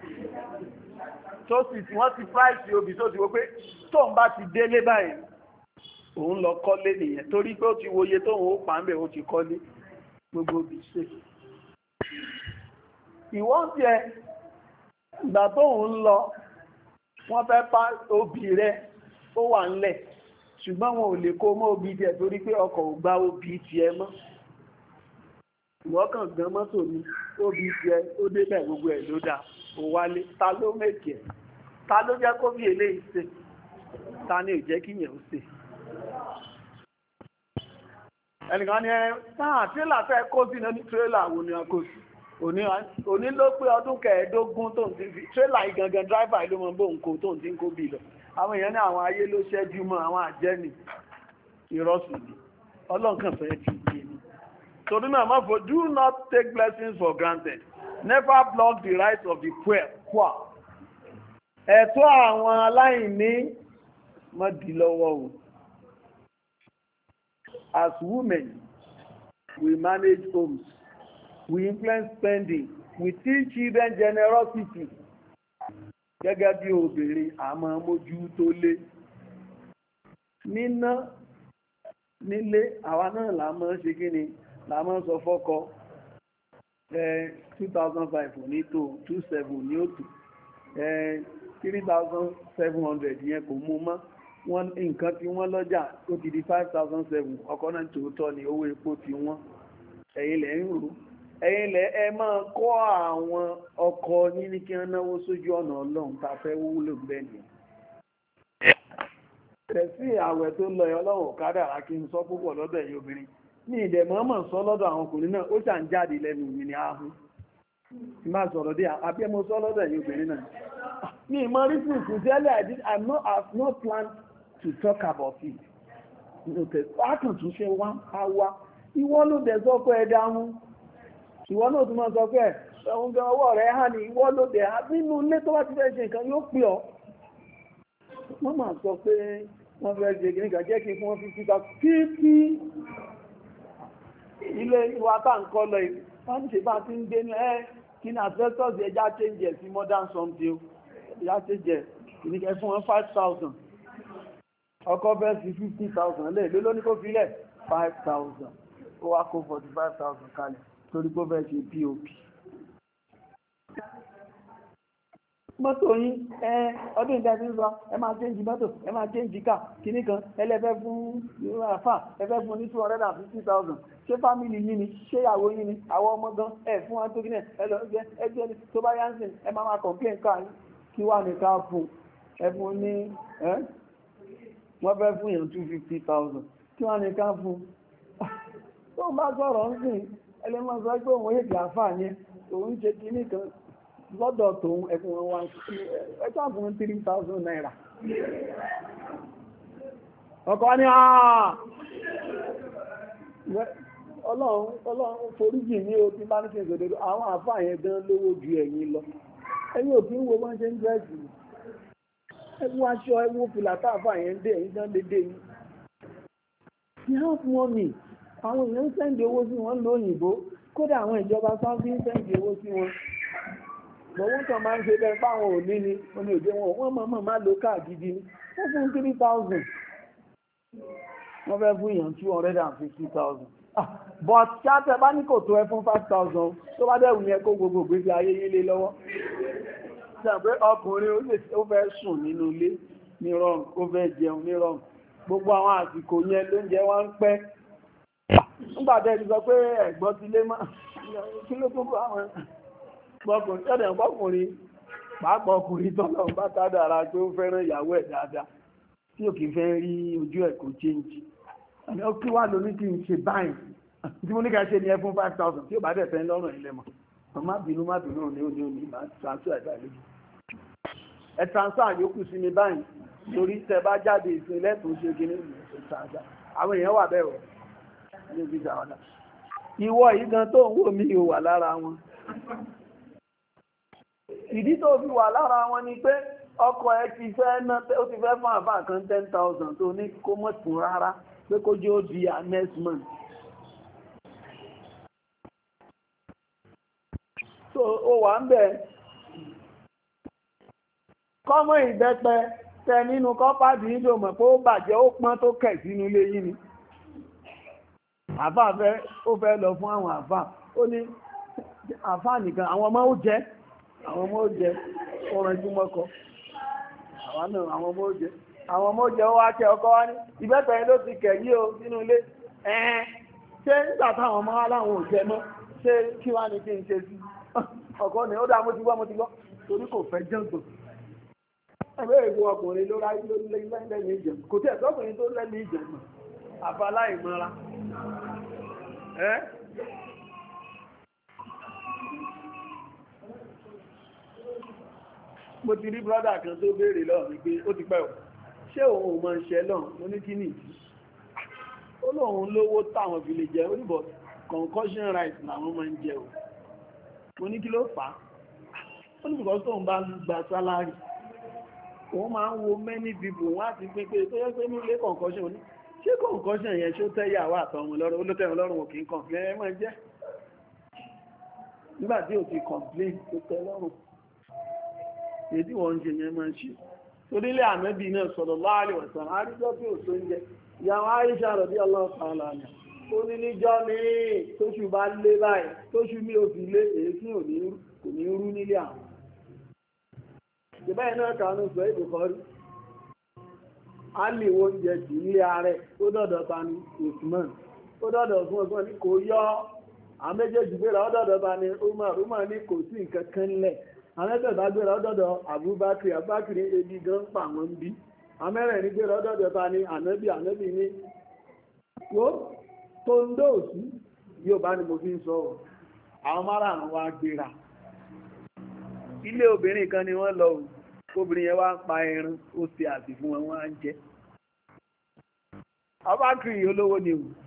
tó sì tí wọ́n ti price obì tó ti wó pé tóun bá ti délé báyìí òun lọ kọ́lé nìyẹn torí pé ó ti wòye tóun ó pa ń bẹ̀ ó ti kọ́lé gbogbo obì ṣe ìwọ́n ti ẹ ìgbà tóun ń lọ wọ́n fẹ́ pa obì rẹ̀ ó wà ńlẹ̀ ṣùgbọ́n wọn ò lè kó mọ́ obì tiẹ̀ torí pé ọkọ̀ ò gba obì tiẹ̀ mọ́ ìwọ́kàn gan mọ́tò ní obì tiẹ̀ ó débẹ̀ gbogbo ẹ̀ ló dáa ó wálé ta ló mẹ́kẹ̀ ta ló jẹ́ kó bí eléyìí ṣe ta ni ò jẹ́ kí yẹn ó ṣe ẹnìkan ni ẹ náà tírélà fẹ́ kó sí ní tírélà wo ni a kó sí òní ló pé ọdún kẹẹ̀ẹ́dógún tó ń ti fi tírélà yìí gangan dráìvà ló mọ bóun kó tó ń ti ń kó bí lọ àwọn èèyàn ní àwọn ayé ló ṣẹ́jú mọ́ àwọn àjẹ́nì ìrọ́sùn ni ọlọ́nkàn fẹ́ ti yé ni torí náà má fò do not take blessings for granted never block the rights of the poor ẹ̀tọ́ àwọn aláìní má dí lọ́wọ́ o as women we manage homes we influence spending we teach children generosity gẹ́gẹ́ bí obìnrin àmọ́ mójú tó lé níná nílé àwa náà là máa ṣe kí ni là máa sọ fọ́kọ two thousand five ní tó two seven ní òtù three thousand seven hundred yẹn kò mú mọ́ wọ́n nǹkan tí wọ́n lọ́jà ó ti di five thousand seven ọkọ̀ náà tòótọ́ ni owó epo ti wọ́n ẹ̀yin lẹ̀ ń rò ẹ̀yin lẹ̀ ẹ máa kọ́ àwọn ọkọ yín ní kí wọ́n náwó sójú ọ̀nà ọlọ́run tá a fẹ́ wúlò bẹ́ẹ̀ ni tẹ̀sí àwẹ̀ tó lọ ọlọ́run kádàrá kí n sọ púpọ̀ lọ́dọ̀ ẹ̀yin obìnrin ní ìdẹ̀mọ́mọ̀ sọ lọ́dọ̀ àwọn ọkùnrin náà ó ṣà ń jáde lẹ́nu mi ní ahun tí máa sọ̀rọ̀ dé àbí mo sọ lọ́dọ̀ ẹ̀yin obìnrin náà ní ìmọ̀ reason sincerely I did I not have not planned to talk about it wákàn tún ṣe wá á wá ìwọ ló dẹ̀ sọ pé ẹ dáhùn ìwọ náà tún máa sọ pé ẹ̀hún gan ọwọ́ rẹ̀ hàn ní ìwọ ló dẹ̀ nínú ilé tó bá ti fẹ́ ṣe nǹkan yóò pè ọ́ wọ́n máa sọ pé wọ́n fẹ́ ṣe kìnnìkan jẹ́ kí fún wọn fífi ká fífi ilé ìwà tá ń kọ́ lọ wọ́n ṣe bá ti ń gbé ní ẹ́ kí ní asbestos ẹja change ẹ̀ sí modern something ẹja change ẹ̀ kìnnìkan fún wọn five thousand ọkọ̀ bẹ́ẹ̀ sí fifty thousand lè ló lóní kó filẹ̀ five thousand ó wá kó forty five thousand kalẹ̀ torí kó bẹ́ẹ̀ ṣe pop mọ́tò yín ẹ ọdún ìdájí ń sọ ẹ máa change mọ́tò ẹ máa change car kìíní kan ẹlẹ́fẹ́ fún àfà ẹfẹ́ fún ní two hundred and fifty thousand ṣé fámìlì yín ni ṣé ìyàwó yín ni àwọn ọmọ gan ẹ fún wọn tó kí náà ẹ lọ jẹ ẹgbẹ́ ni tó bá yá ń sìn ẹ máa máa complain car kí wà ní ká fún ẹ fún ní ẹ wọ́n fẹ́ fún yàn two fifty thousand kí wà ní ká fún tó bá sọ̀rọ̀ ń sìn ẹlẹ́mọ̀ sọ pé òun èdè àfà yẹn òun ṣe kìíní kan lọ́dọ̀ tóun ẹkùn wọn wá ẹjọ́ àfún three thousand naira ọkọ̀ ní àà ọlọ́run ọlọ́run foríjì ní o tí bá ní kí n sọ̀dọ̀ àwọn àfáà yẹn gan lówó ju ẹ̀yin lọ ẹ̀yin ò kí ń wo wọ́n ṣe ń dírẹ́sì ẹwú aṣọ ẹwú fìlà táàfáà yẹn dé ẹ̀yin gan dédé yìí you have money àwọn èèyàn ń sẹ́ǹdì owó sí wọn lóyìnbó, kódà àwọn ìjọba Saudi ń sẹ́ǹdì owó sí wọn. Lọ́wọ́n kan máa ń ṣe bẹ́ẹ̀ fáwọn òní ni oní òjò wọn wọ́n mọ̀ mọ̀ máa lo káàdì gidi ni wọ́n fún three thousand wọ́n fẹ́ fún èèyàn two hundred and fifty thousand. But ṣáàtẹ̀ bá ní kò tó ẹ fún five thousand tó bá dẹ̀ wù ní ẹ kó gbogbo gbèsè ayé yílé lọ́wọ́. Ṣàpé ọkùnrin ó fẹ́ sùn nínú ilé ní rọrùn, ó fẹ́ jẹun ní rọrùn. Gbogbo àwọn àsìkò yẹn lóúnjẹ wá ń pẹ́. Nígbàtẹ́ ti sọ pé ẹ̀gbọ́n ti lé máa kí ló tó bá àwọn ọkùnrin tẹ́lẹ̀ ọkùnrin pàápàá ọkùnrin tọ́lọ̀ bá kádàrá tó fẹ́ràn ìyàwó ẹ̀ dáadáa tí ò kì í fẹ́ rí ojú ẹ̀ kò change. Àmì ó kí wá lórí kí n ṣe báyìí tí mo ní ká ṣe ní ẹ fún five thousand tí ó bá dẹ̀ fẹ́ lọ́rùn ilẹ̀ mọ̀. Má bínú má bínú ní òní òní máa transfer ẹ̀dá lójú. Ẹ transfer yòókù sí mi báyìí lórí tẹ bá jáde ìsinlẹ̀ tó ṣe kí ní ìṣàjà. Àwọn èèyàn wà bẹ́ẹ̀ rọ̀ ní ibi ìṣàwọ̀dá. Ìwọ yìí gan tó ń wò mí ò wà lára wọn. Ìdí tó fi wà lára wọn ni pé ọkọ ẹ ti fẹ́ ná ó ti fẹ́ fún àbá kan ten thousand tó ní kó mọ̀ tún rárá pé kó jẹ́ ó di next month. So ó wà ń bẹ̀ kọ́mọ ìbẹ́pẹ tẹ nínú kọ́pàdì ìjọ mọ̀ pé ó bàjẹ́ ó pọ́n tó kẹ̀ sínú ilé yìí ni. Àfà fẹ́ ó fẹ́ lọ fún àwọn àfà ó ní àfà nìkan àwọn ọmọ ó jẹ́ àwọn ọmọ ó jẹ́ ọ̀rọ̀ ìjúmọ́kọ àwọn náà àwọn ọmọ ó jẹ́ àwọn ọmọ ó jẹ́ ó wá kẹ́ ọkọ wá ní ìbẹ́pẹ ló ti kẹ̀ yí o sínú ilé ẹ̀ẹ́n ṣé nígbà táwọn ọmọ aláwọn ò jẹ mọ́ ṣé kí wá ní kí n ṣe sí ọkọ ni ó dá mo ti gbọ́ mo ti gbọ́ torí kò fẹ́ jẹ́ǹtò ẹgbẹ́ ìwọ ọkùnrin ló ráyé ló lẹ́yìn ìjẹun kò tẹ́ ẹ̀sọ́kùnrin tó lẹ́yìn ìjẹun àbáláìmọ́ra ẹ́ mo ti rí brọ́dà kan tó béèrè lọ́ọ̀ mi pé ó ti pẹ́ ò ṣé òun ò mọ̀ ń ṣe lọ́n mo ní kí ní ìdí ó lóun lówó táwọn fi lè jẹ oníbọ̀ concussion rice làwọn máa ń jẹ ò mo ní kí ló fà á ó ní bùkọ́ tóun bá ń gba sálárì òun máa ń wo many people wọ́n á ti pín pé tó yẹ pé nílé concussion ní ṣé concussion yẹn ṣó tẹ́yàwó àtọmọ lọ́rùn olótẹ́wọn lọ́rùn òkè ń complain ẹ máa jẹ́ nígbà tí ò ti complain tó tẹ́ lọ́rùn èdè wọ́n ń ṣe yẹn máa ń ṣe torílé ànábì náà sallallahu alaihi wasallam àríjọ́ tí ò tó ń jẹ ìyàwó Aisha radiyallahu ta'ala anha ó ní níjọ́ ní tóṣù bá lé báyìí tóṣù mi ò fi lé èyí tí kò ní rú nílé àwọn ìbáyìí náà kàánú sọ ìbùkọ́rí a lè wo oúnjẹ jù nílé ààrẹ ó dọ̀dọ̀ ta ní Usman ó dọ̀dọ̀ fún ọgbọ́n ní kò yọ àwọn méjèèjì gbéra ó dọ̀dọ̀ ta ní Umar Umar ní kò sí nǹkan kan lẹ̀ àwọn mẹ́tẹ̀ẹ̀ta gbéra ó dọ̀dọ̀ Abubakar Abubakar ebi gan pa àwọn ń bí àwọn mẹ́rẹ̀ẹ̀rin gbéra ó dọ̀dọ̀ ta ní Ànábì Ànábì ní wo tó ń dóòsí yóò bá ní mo fi ń sọ àwọn márààrún wa gbéra ilé obìnrin kan ni wọ́n lọ obìnrin yẹn wá ń pa ẹran ó ṣe àti fún wọn wọ́n á ń jẹ abákìrì olówó ni wù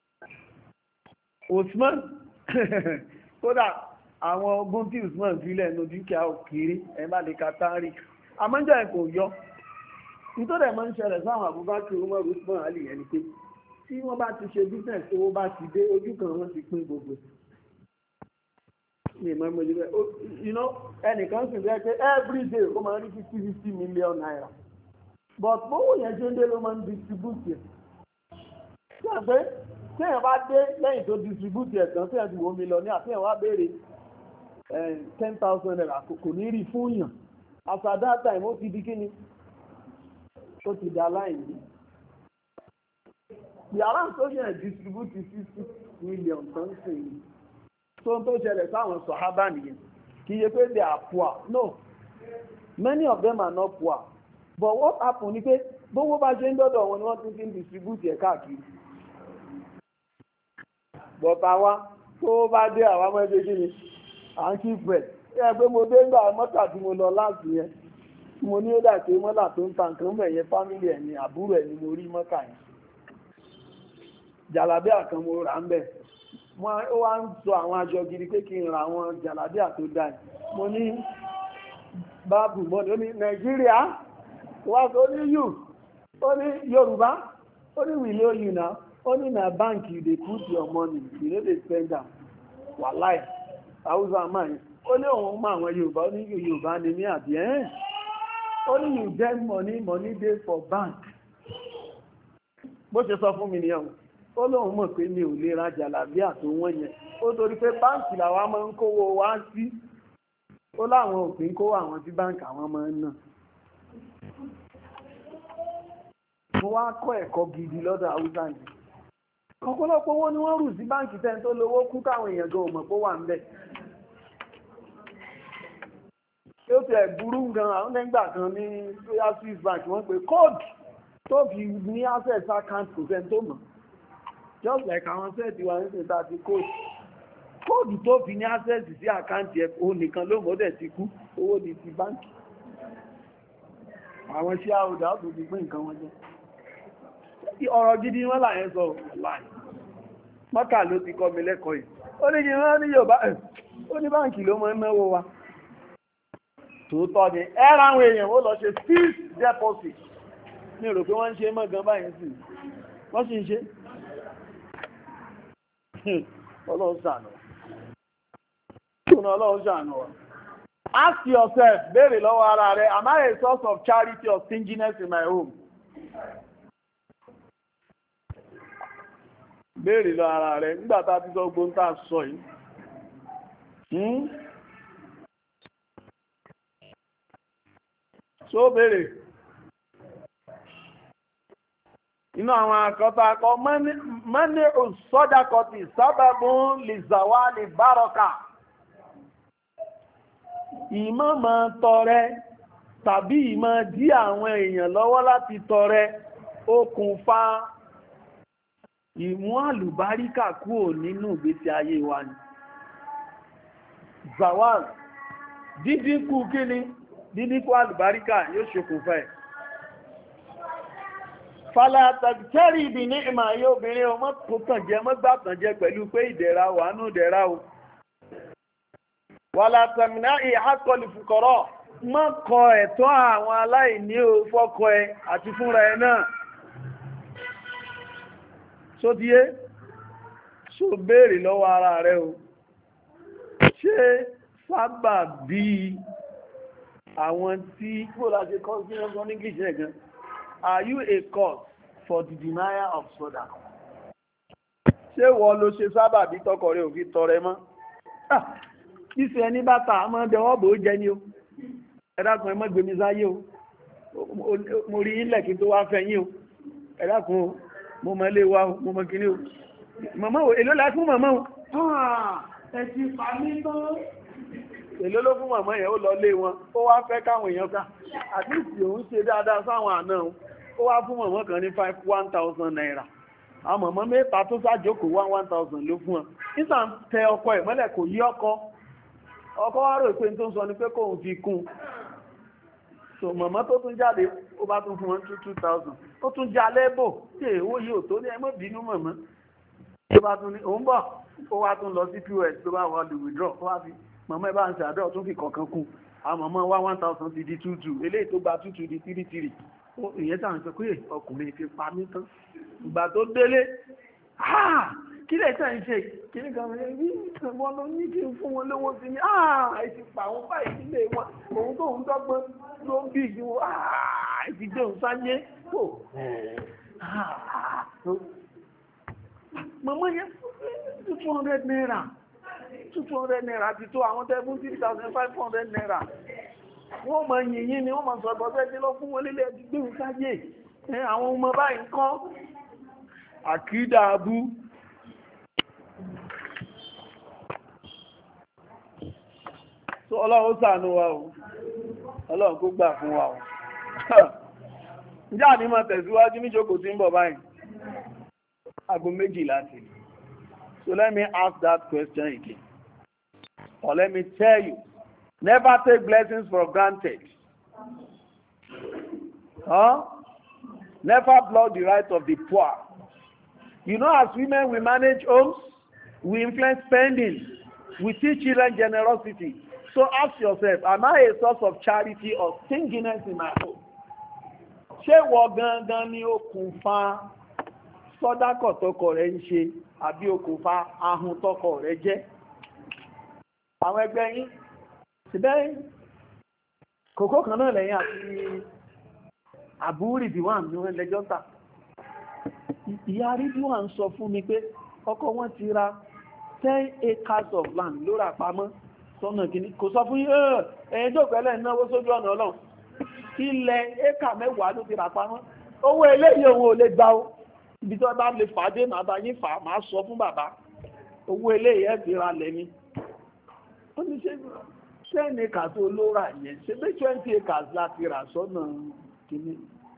Usman kódà àwọn ogún tí Usman fílẹ̀ ní dúkìá òkèrè ẹ̀ bá lè ka tánrí àmọ́jọ́ ẹ̀ kò yọ nítorí ẹ̀ máa ń ṣẹlẹ̀ sáwọn Abubakar Umar Usman Ali ẹni pé tí wọ́n bá ti ṣe business owó bá ti dé ojú kan wọ́n ti pín gbogbo ní ìmọ̀ ìmọ̀ ìjọba you know ẹnìkan sì rẹ̀ pé every day ó máa ń rí fifty fifty million naira but bówó yẹn ṣe ń dé ló máa ń distribute ẹ̀ tí ẹ̀ pé tí ẹ̀ bá dé lẹ́yìn tó distribute ẹ̀ tán tí ẹ̀ ti wò mí lọ ní àti ẹ̀ wá béèrè ten thousand naira kò ní rí fún yàn after that time ó ti di kíni ó ti di aláìní yàrá tó yẹn distribute sixty million tán sí i tó ń tó ṣẹlẹ̀ sáwọn sọ̀hábà nìyẹn kì í yẹ pé they are poor no many of them are not poor but what happen ni pé gbówó bá ṣe ń dọ́dọ̀ wọn ni wọ́n ti fi ń distribute ẹ̀ káàkiri but àwa tó bá dé àwa mọ́ ẹgbẹ́ kí ni à ń keep bread ẹ pé mo dé ńgbà mọ́tà tí mo lọ láti yẹn mo ní ó dà pé mọ́tà tó ń ta nǹkan mọ̀ yẹn family ẹ̀ ni àbúrò ẹ̀ ni mo rí mọ́tà yẹn jàlábí àkàn mo rà ń bẹ̀ wọ́n ó wá ń sọ àwọn aṣọ gidi pé kí n ra àwọn jàlábíà tó dáa mo ní báàbù mọ́ni ó ní nàìjíríà wá sọ ó ní yù ó ní yorùbá ó ní wìlé òyìn náà Only in a bank you dey put your money, you no dey spend am. Wàláì, Hausa man. Only òun mọ àwọn Yorùbá, ó ní Yorùbá ni ní àbí ẹ́. Only you get money, money dey for bank. Bó ṣe sọ fún mi nìyẹn. Ó lóun mọ̀ pé mi ò lè rajà làbí àtòwọ́n yẹn. Ó torí pé báǹkì làwa máa ń kówó wá sí. Ó láwọn òfin kó àwọn tí báǹkì àwọn máa ń ná. Mo wá kọ́ ẹ̀kọ́ gidi lọ́dọ̀ Hausa yìí. Ọ̀pọ̀lọpọ̀ owó ni wọ́n rù sí báǹkì tẹ́ tó lówó kú káwọn èèyàn gan mọ̀ pé wà ń bẹ̀. Tí ó tẹ̀ burú gan àwọn nígbà kan ní Royal Swiss Bank wọ́n pè code tó fi ní access account kò sẹ́ni tó mọ̀. Just like àwọn sẹ́ẹ̀tì wa ní ṣètà ti code. Code tó fi ní access sí àkáǹtì ẹ̀ òun nìkan ló mọ̀ dẹ̀ ti kú owó ní ti báǹkì. Àwọn ṣé àwòdà ó tó ti pín nǹkan wọn jẹ. Ọ̀rọ̀ gidi wọ́n láyé sọ láì. Mọ́kà ló ti kọ́ mi lẹ́kọ̀ọ́ yìí. Ó ní kí wọ́n ní Yorùbá ẹ̀ ó ní báǹkì ló mọ́ náwó wa. Tòótọ́ ni ẹ́ra àwọn èèyàn ó lọ ṣe fixed deposit. Ní rò pé wọ́n ń ṣe mọ́ gan báyìí sí. Wọ́n sì ń ṣe. Ọlọ́run ṣàánú. Ọlọ́run ṣàánú wa. Ask yourself, béèrè lọ́wọ́ ara rẹ̀, am I a source of charity or stinginess in my home? Béèrè lọ ara rẹ̀ nígbà tá ti sọ gbóhùn tá sọ yìí. Hmm? So béèrè. Inú àwọn akọ́ta akọ́ mọ́ní òsọ́dàkọ́tì sábàbùn lìzàwà lè bárọ̀kà. Ìmọ̀ máa tọrẹ tàbí ìmọ̀ dí àwọn èèyàn lọ́wọ́ láti tọrẹ okùnfà ìmú àlùbáríkà kúrò nínú ìgbésí ayé wa ni. Zawal, dídínkù kíni? Dídínkù àlùbáríkà yóò ṣokùnfà ẹ̀. Fàlà tàbí ìbí ní ìmọ̀ ayé obìnrin ọmọ tó kàn jẹ mọ́ gbàtàn jẹ pẹ̀lú pé ìdẹ̀ra wà nù ìdẹ̀ra o. Wàlà tàmínà ìhákọlù fùkọ̀rọ̀ mọ́ kọ ẹ̀tọ́ àwọn aláìní o fọ́kọ ẹ àti fúnra ẹ náà. Ṣó díé? Ṣó béèrè lọ́wọ́ ara rẹ o. Ṣé sábà bí àwọn tí kó láti kọ́ sí ọgbọ́n ní English ẹ̀gan? Are you a cause for the denial of soda? Ṣé wọ́n ló ṣe sábà bí tọkọ rẹ̀ ò fi tọrẹ mọ́? Ìfẹ́ ẹni bá ta àmọ́ dẹwọ́ bò ó jẹ ni o. Ẹ dákun ẹ má gbé mi sáyé o. Mo rí ilẹ̀ kí tó wá fẹ́ yín o. Ẹ dákun o. Mo mọ̀ ilé wa o. Mo mọ̀ kíní o. Màmá o, èló la fún màmá o. Ẹ ti pa mí tán. Èló ló fún màmá yẹn ó lọ lé wọn. Ó wá fẹ́ káwọn èèyàn ká. Àti ìsì òun ṣe dáadáa sáwọn àna o. Ó wá fún màmá kan ní five one thousand naira. Àwọn màmá mẹ́ta tó ṣàjókòó one one thousand ló fún wọn. Nígbà tẹ ọkọ ẹ̀ mọ́lẹ̀ kò yí ọkọ. Ọkọ wá rò pé tó ń sọ ní pé kóhun fi kún. So màmá tó tún jáde ó bá tún fún wọn two thousand. Ó tún já lẹ́bò tí èèwó yìí ò tó ní ẹ má bínú màmá. Tó bá tún ní òun bọ̀ ó wá tún lọ sí P O S tó bá wọ́n lè withdraw ó wá fi màmá ẹ bá ń ṣe àdúrà tún fi kọ̀ọ̀kan kún. Àwọn màmá wá one thousand ti di two two eléyìí tó gba two two di three three. Ìyẹn sàn sọ pé ọkùnrin fi pa mí tán. Ìgbà tó délé kí lè tàn ṣe kí ní kan rẹ̀ rí wọ́n ló ní kí n fún wọn lówó sí ní àìsí pa àwọn báyìí sílé wọn òun tó ń dọ́gbọ́n ló ń bí ìdí wọn àìsí dé òun sáyé kò mọ̀mọ́ yẹn two hundred naira two hundred naira ti tó àwọn tẹ́bùn three thousand five hundred naira wọ́n mọ̀ yìnyín ni wọ́n mọ̀ sọ ọ̀bọ̀sẹ́ tí lọ fún wọn lílẹ̀ ti gbé òun sáyé àwọn ọmọ báyìí ń kọ́ àkídà abú. So Ọlọ́run ṣàánú wa o, Ọlọ́run kó gbà fún wa o. Ǹjẹ́ àní máa tẹ̀síwájú ní jókòó tí ń bọ̀ báyìí? Aago méjìlá ti. So let me ask that question again. Or let me tell you, never take blessings for granted. Huh? Never block the right of the poor. You know, as women, we manage homes, we influence spending, we teach children generosity. So ask yourself, am I a source of charity or stinginess in my home? Ṣé wọ gangan ni okùnfà sọ́dákọ̀ tọkọ rẹ̀ ń ṣe àbí okùnfà ahun tọkọ rẹ̀ jẹ́. Àwọn ẹgbẹ́ yín síbẹ̀ kòkó kan náà lẹ́yìn àti àbúrì bí wọ́n ní wọ́n lẹ́jọ́ tà. Ìyá rí bí wọ́n ń sọ fún mi pé ọkọ wọn ti ra ten acres of land ló rà pamọ́ sọ́nà kìíní kò sọ fún ẹ̀yìn tó pẹ̀lẹ̀ náwó sójú ọ̀nà ọlọ́run ilẹ̀ éka mẹ́wàá ló ti rà pamọ́ owó eléyìí òun ò lè gbà ó ibi tó bá lè fàdé màá bá yín fà máa sọ fún bàbá owó eléyìí ẹ̀ fi ra lẹ́ni ó ní ṣe ten acres tó ló rà yẹn ṣe pé twenty acres láti rà sọ́nà kìíní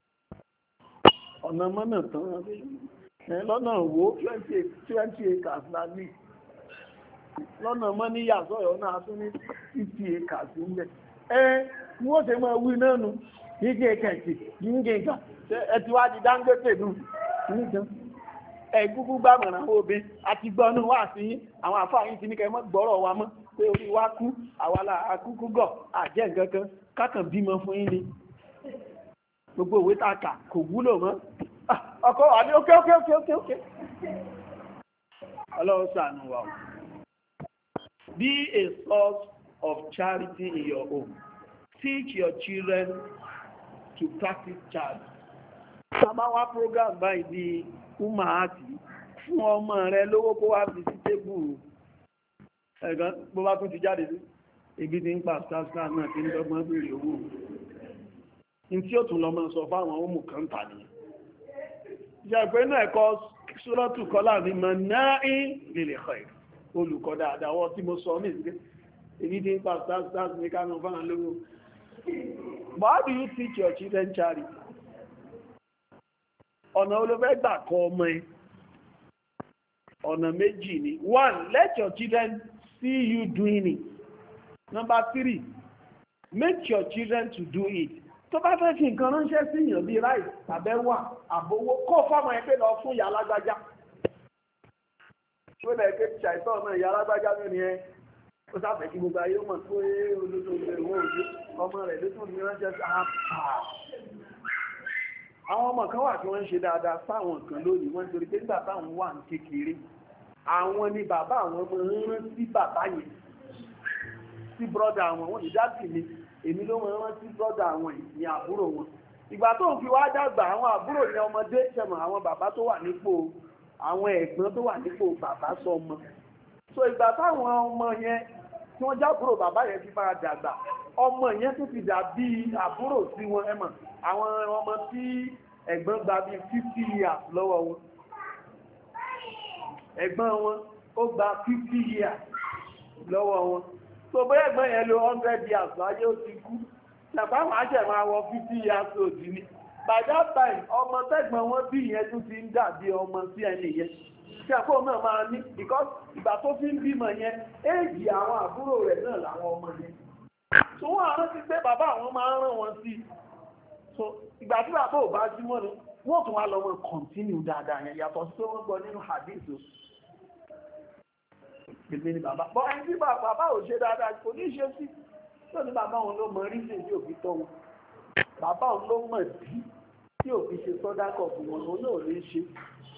ọ̀nà mọ́nà tán lọ́nà wo twenty acres la ní lọ́nà mọ́ ní yàsọ́yọ̀ náà tún ní fifty acres ń bẹ̀. ẹ ní wọ́n ṣe mọ́ wí náà nù yíké kẹ̀kì yíké ìgbà ẹ ti wá di Dangote nù nìkan ẹ gúgú gbàmọ̀ràn òbí àti gbọ́nù wá sí àwọn àfáàyín ti ní kẹ́ mọ́ gbọ́rọ̀ wa mọ́ pé orí wa kú àwa la akúkú gọ̀ àjẹ́ nǹkan kan kákan bímọ fún yín ni gbogbo òwe tá a kà kò wúlò mọ́ ọkọ wà ní ókè ókè ókè ókè ókè ọlọ́run ṣàánú wa o. Be a source of charity in your home. Teach your children to practice charity. Samawa program by the Umahati fún ọmọ rẹ lówó kó wá fi sí tébù ẹ̀gán bó bá tún ti jáde sí ibi tí ń pa sáàsá náà tí ń dọ́gbọ́n bèèrè owó ní tí ó tún lọ máa sọ fáwọn ọmọ kan tà ní jẹ́ pé náà ẹ̀kọ́ sórọ́tù kọ́lá ní mọ̀ náà ń lè lè kọ̀ olùkọ́ dáadáa wọ́n tí mo sọ ní ìsìnkú èyí tí ń pa stars ní kánú fáwọn lówó. But how do you teach your children charity? Ọ̀nà olófẹ́ gbà kọ́ ọmọ ẹ ọ̀nà méjì ni. One, let your children see you doing it. Number three, make your children to do it. Tó bá fẹ́ fi nǹkan ránṣẹ́ sí èèyàn bíi ráì àbẹ́wà àbówó kó fọ́mọ ẹ pé lọ fún ìyá alágbájá. Ó lẹ̀ ké ṣàìsàn ọmọ ìyá alágbájá lónìí ẹ ó sáfẹ́ kí gbogbo ayé mọ̀ tó olódó ìwọ̀n òjò ọmọ rẹ̀ ló tún ní ránṣẹ́ sí àpá. Àwọn ọmọ kan wà tí wọ́n ń ṣe dáadáa sáwọn kan lónìí wọ́n torí pé nígbà táwọn wà ní kékeré àwọn ni bàbá àwọn ọmọ ń rán sí bàbá yẹn sí brọ́dà àwọn wọn ìdásí mi èmi ló mọ̀ rán sí brọ́dà àwọn ní àbúrò wọn. Ìgbà tó ń fi wá dàgbà àwọn àbúrò ní ọmọdé ṣẹ̀mọ̀ àwọn bàbá tó wà nípò àwọn ẹ̀gbọ́n tó wà nípò bàbá sọmọ. So ìgbà táwọn ọmọ yẹn tí wọ́n jábúrò bàbá yẹn ti máa dàgbà ọmọ yẹn tó ti dà bí àbúrò sí wọn ẹ̀mọ̀ àwọn ọmọ tí ẹ̀gbọ́n gba bí fifty years lọ́wọ́ wọn ẹ̀gbọ́n wọn ó gba fifty years lọ́wọ́ wọn so bóyá ẹ̀gbọ́n yẹn lo one hundred years láyé ó ti kú ṣàbá wọn àṣẹ máa wọ fifty years òdì ni by that time ọmọ tẹ́gbọ́n wọn bí yẹn tún ti ń dàbí ọmọ sí ẹni yẹn tí àpò náà máa ní because ìgbà tó fi ń bímọ yẹn éèjì àwọn àbúrò rẹ̀ náà làwọn ọmọ yẹn tó wọ́n àrùn ti pé bàbá àwọn máa ń rán wọn sí so ìgbà tí bàbá ò bá jí mọ́ ni wọ́n tún wá lọ wọn continue dáadáa yẹn yàtọ̀ sí pé wọ́n gbọ́ nínú hadith o gbèsè ni bàbá bọ́ ẹni tí bàbá ò ṣe dáadáa kò ní ṣe sí tó ní bàbá òun ló mọ rí sí tí òfin tọ́ wọn bàbá òun ló mọ̀ bí tí òfin ṣe sọ́dákọ̀ fún wọn òun náà lè ṣe.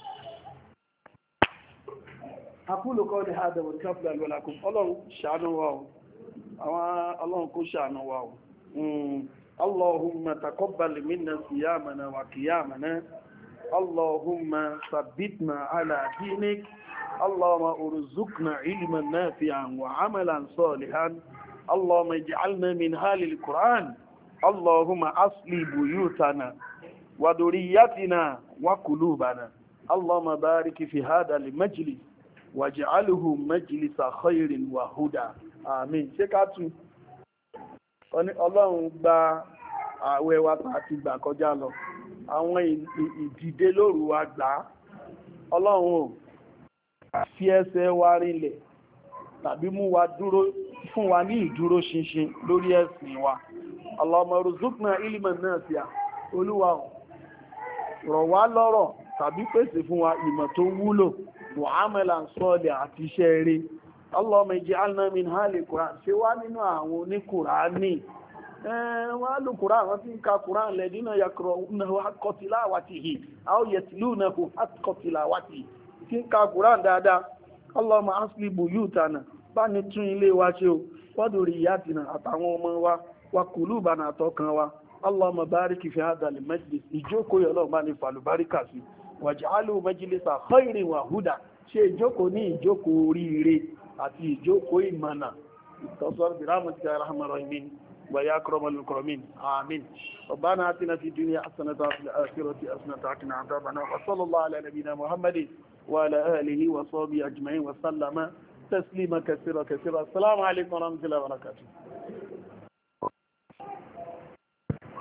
Aqulu qawli hadha wa astaghfirullahi wa lakum. Ọlọ́run ṣàánú wa o. Àwọn Ọlọ́run kó ṣàánú wa o. Allahumma taqabbal minna siyamana wa qiyamana. Allahumma sabbitna ala dinik. Allahumma urzuqna ilman nafi'an wa 'amalan salihan. Allahumma ij'alna min ahlil Qur'an. Allahumma asli buyutana wa dhurriyyatina wa qulubana. Allahumma barik fi hadha al-majlis wàj'alhu majlisa khairin wa huda àmín. Ṣé ká tún ọlọ́run gba àwẹ̀ wa àti ìgbà kọjá lọ àwọn ìdìde lóru wa gbà ọlọ́run ò fi ẹsẹ̀ wa rinlẹ̀ tàbí mú wa dúró fún wa ní ìdúró ṣinṣin lórí ẹ̀sìn wa. Allahumma rzuqna ilman nafi'a olúwa rọ̀ wá lọ́rọ̀ tàbí pèsè fún wa ìmọ̀ tó wúlò mu'amalan sọ́ọ̀lẹ̀ àti iṣẹ́ rí. Allahumma ij'alna min ahli Qur'an ṣe wá nínú àwọn oníkùránì wọ́n á lò Kùránì àwọn tí ń ka Kùránì lẹ́dínà yaqra'unahu haqqa tilawatihi aw yatlunahu haqqa tilawatihi tí ń ka Kùránì dáadáa. Allahumma asli buyutana bá ní tún ilé wa ṣe o wa dhurriyyatina àtàwọn ọmọ wa wa qulubana àtọkàn wa. Allahumma barik fi hadha al-majlis ìjókòó yọ lọ́wọ́ bá ní fàlùbáríkà sí waj'alhu majlisa khairin wa huda ṣe ìjókòó ní ìjókòó oríire àti ìjókòó ìmọ̀nà ìtọ́sọ́rọ̀ birahmatika ya arhamar rahimin ويا أكرم المكرمين آمين. ربنا آتنا في الدنيا حسنة وفي الآخرة حسنة وقنا عذاب النار وصلى الله على نبينا محمد وعلى آله وصحبه أجمعين وسلم تسليما كثيرا كثيرا. السلام عليكم ورحمة الله وبركاته.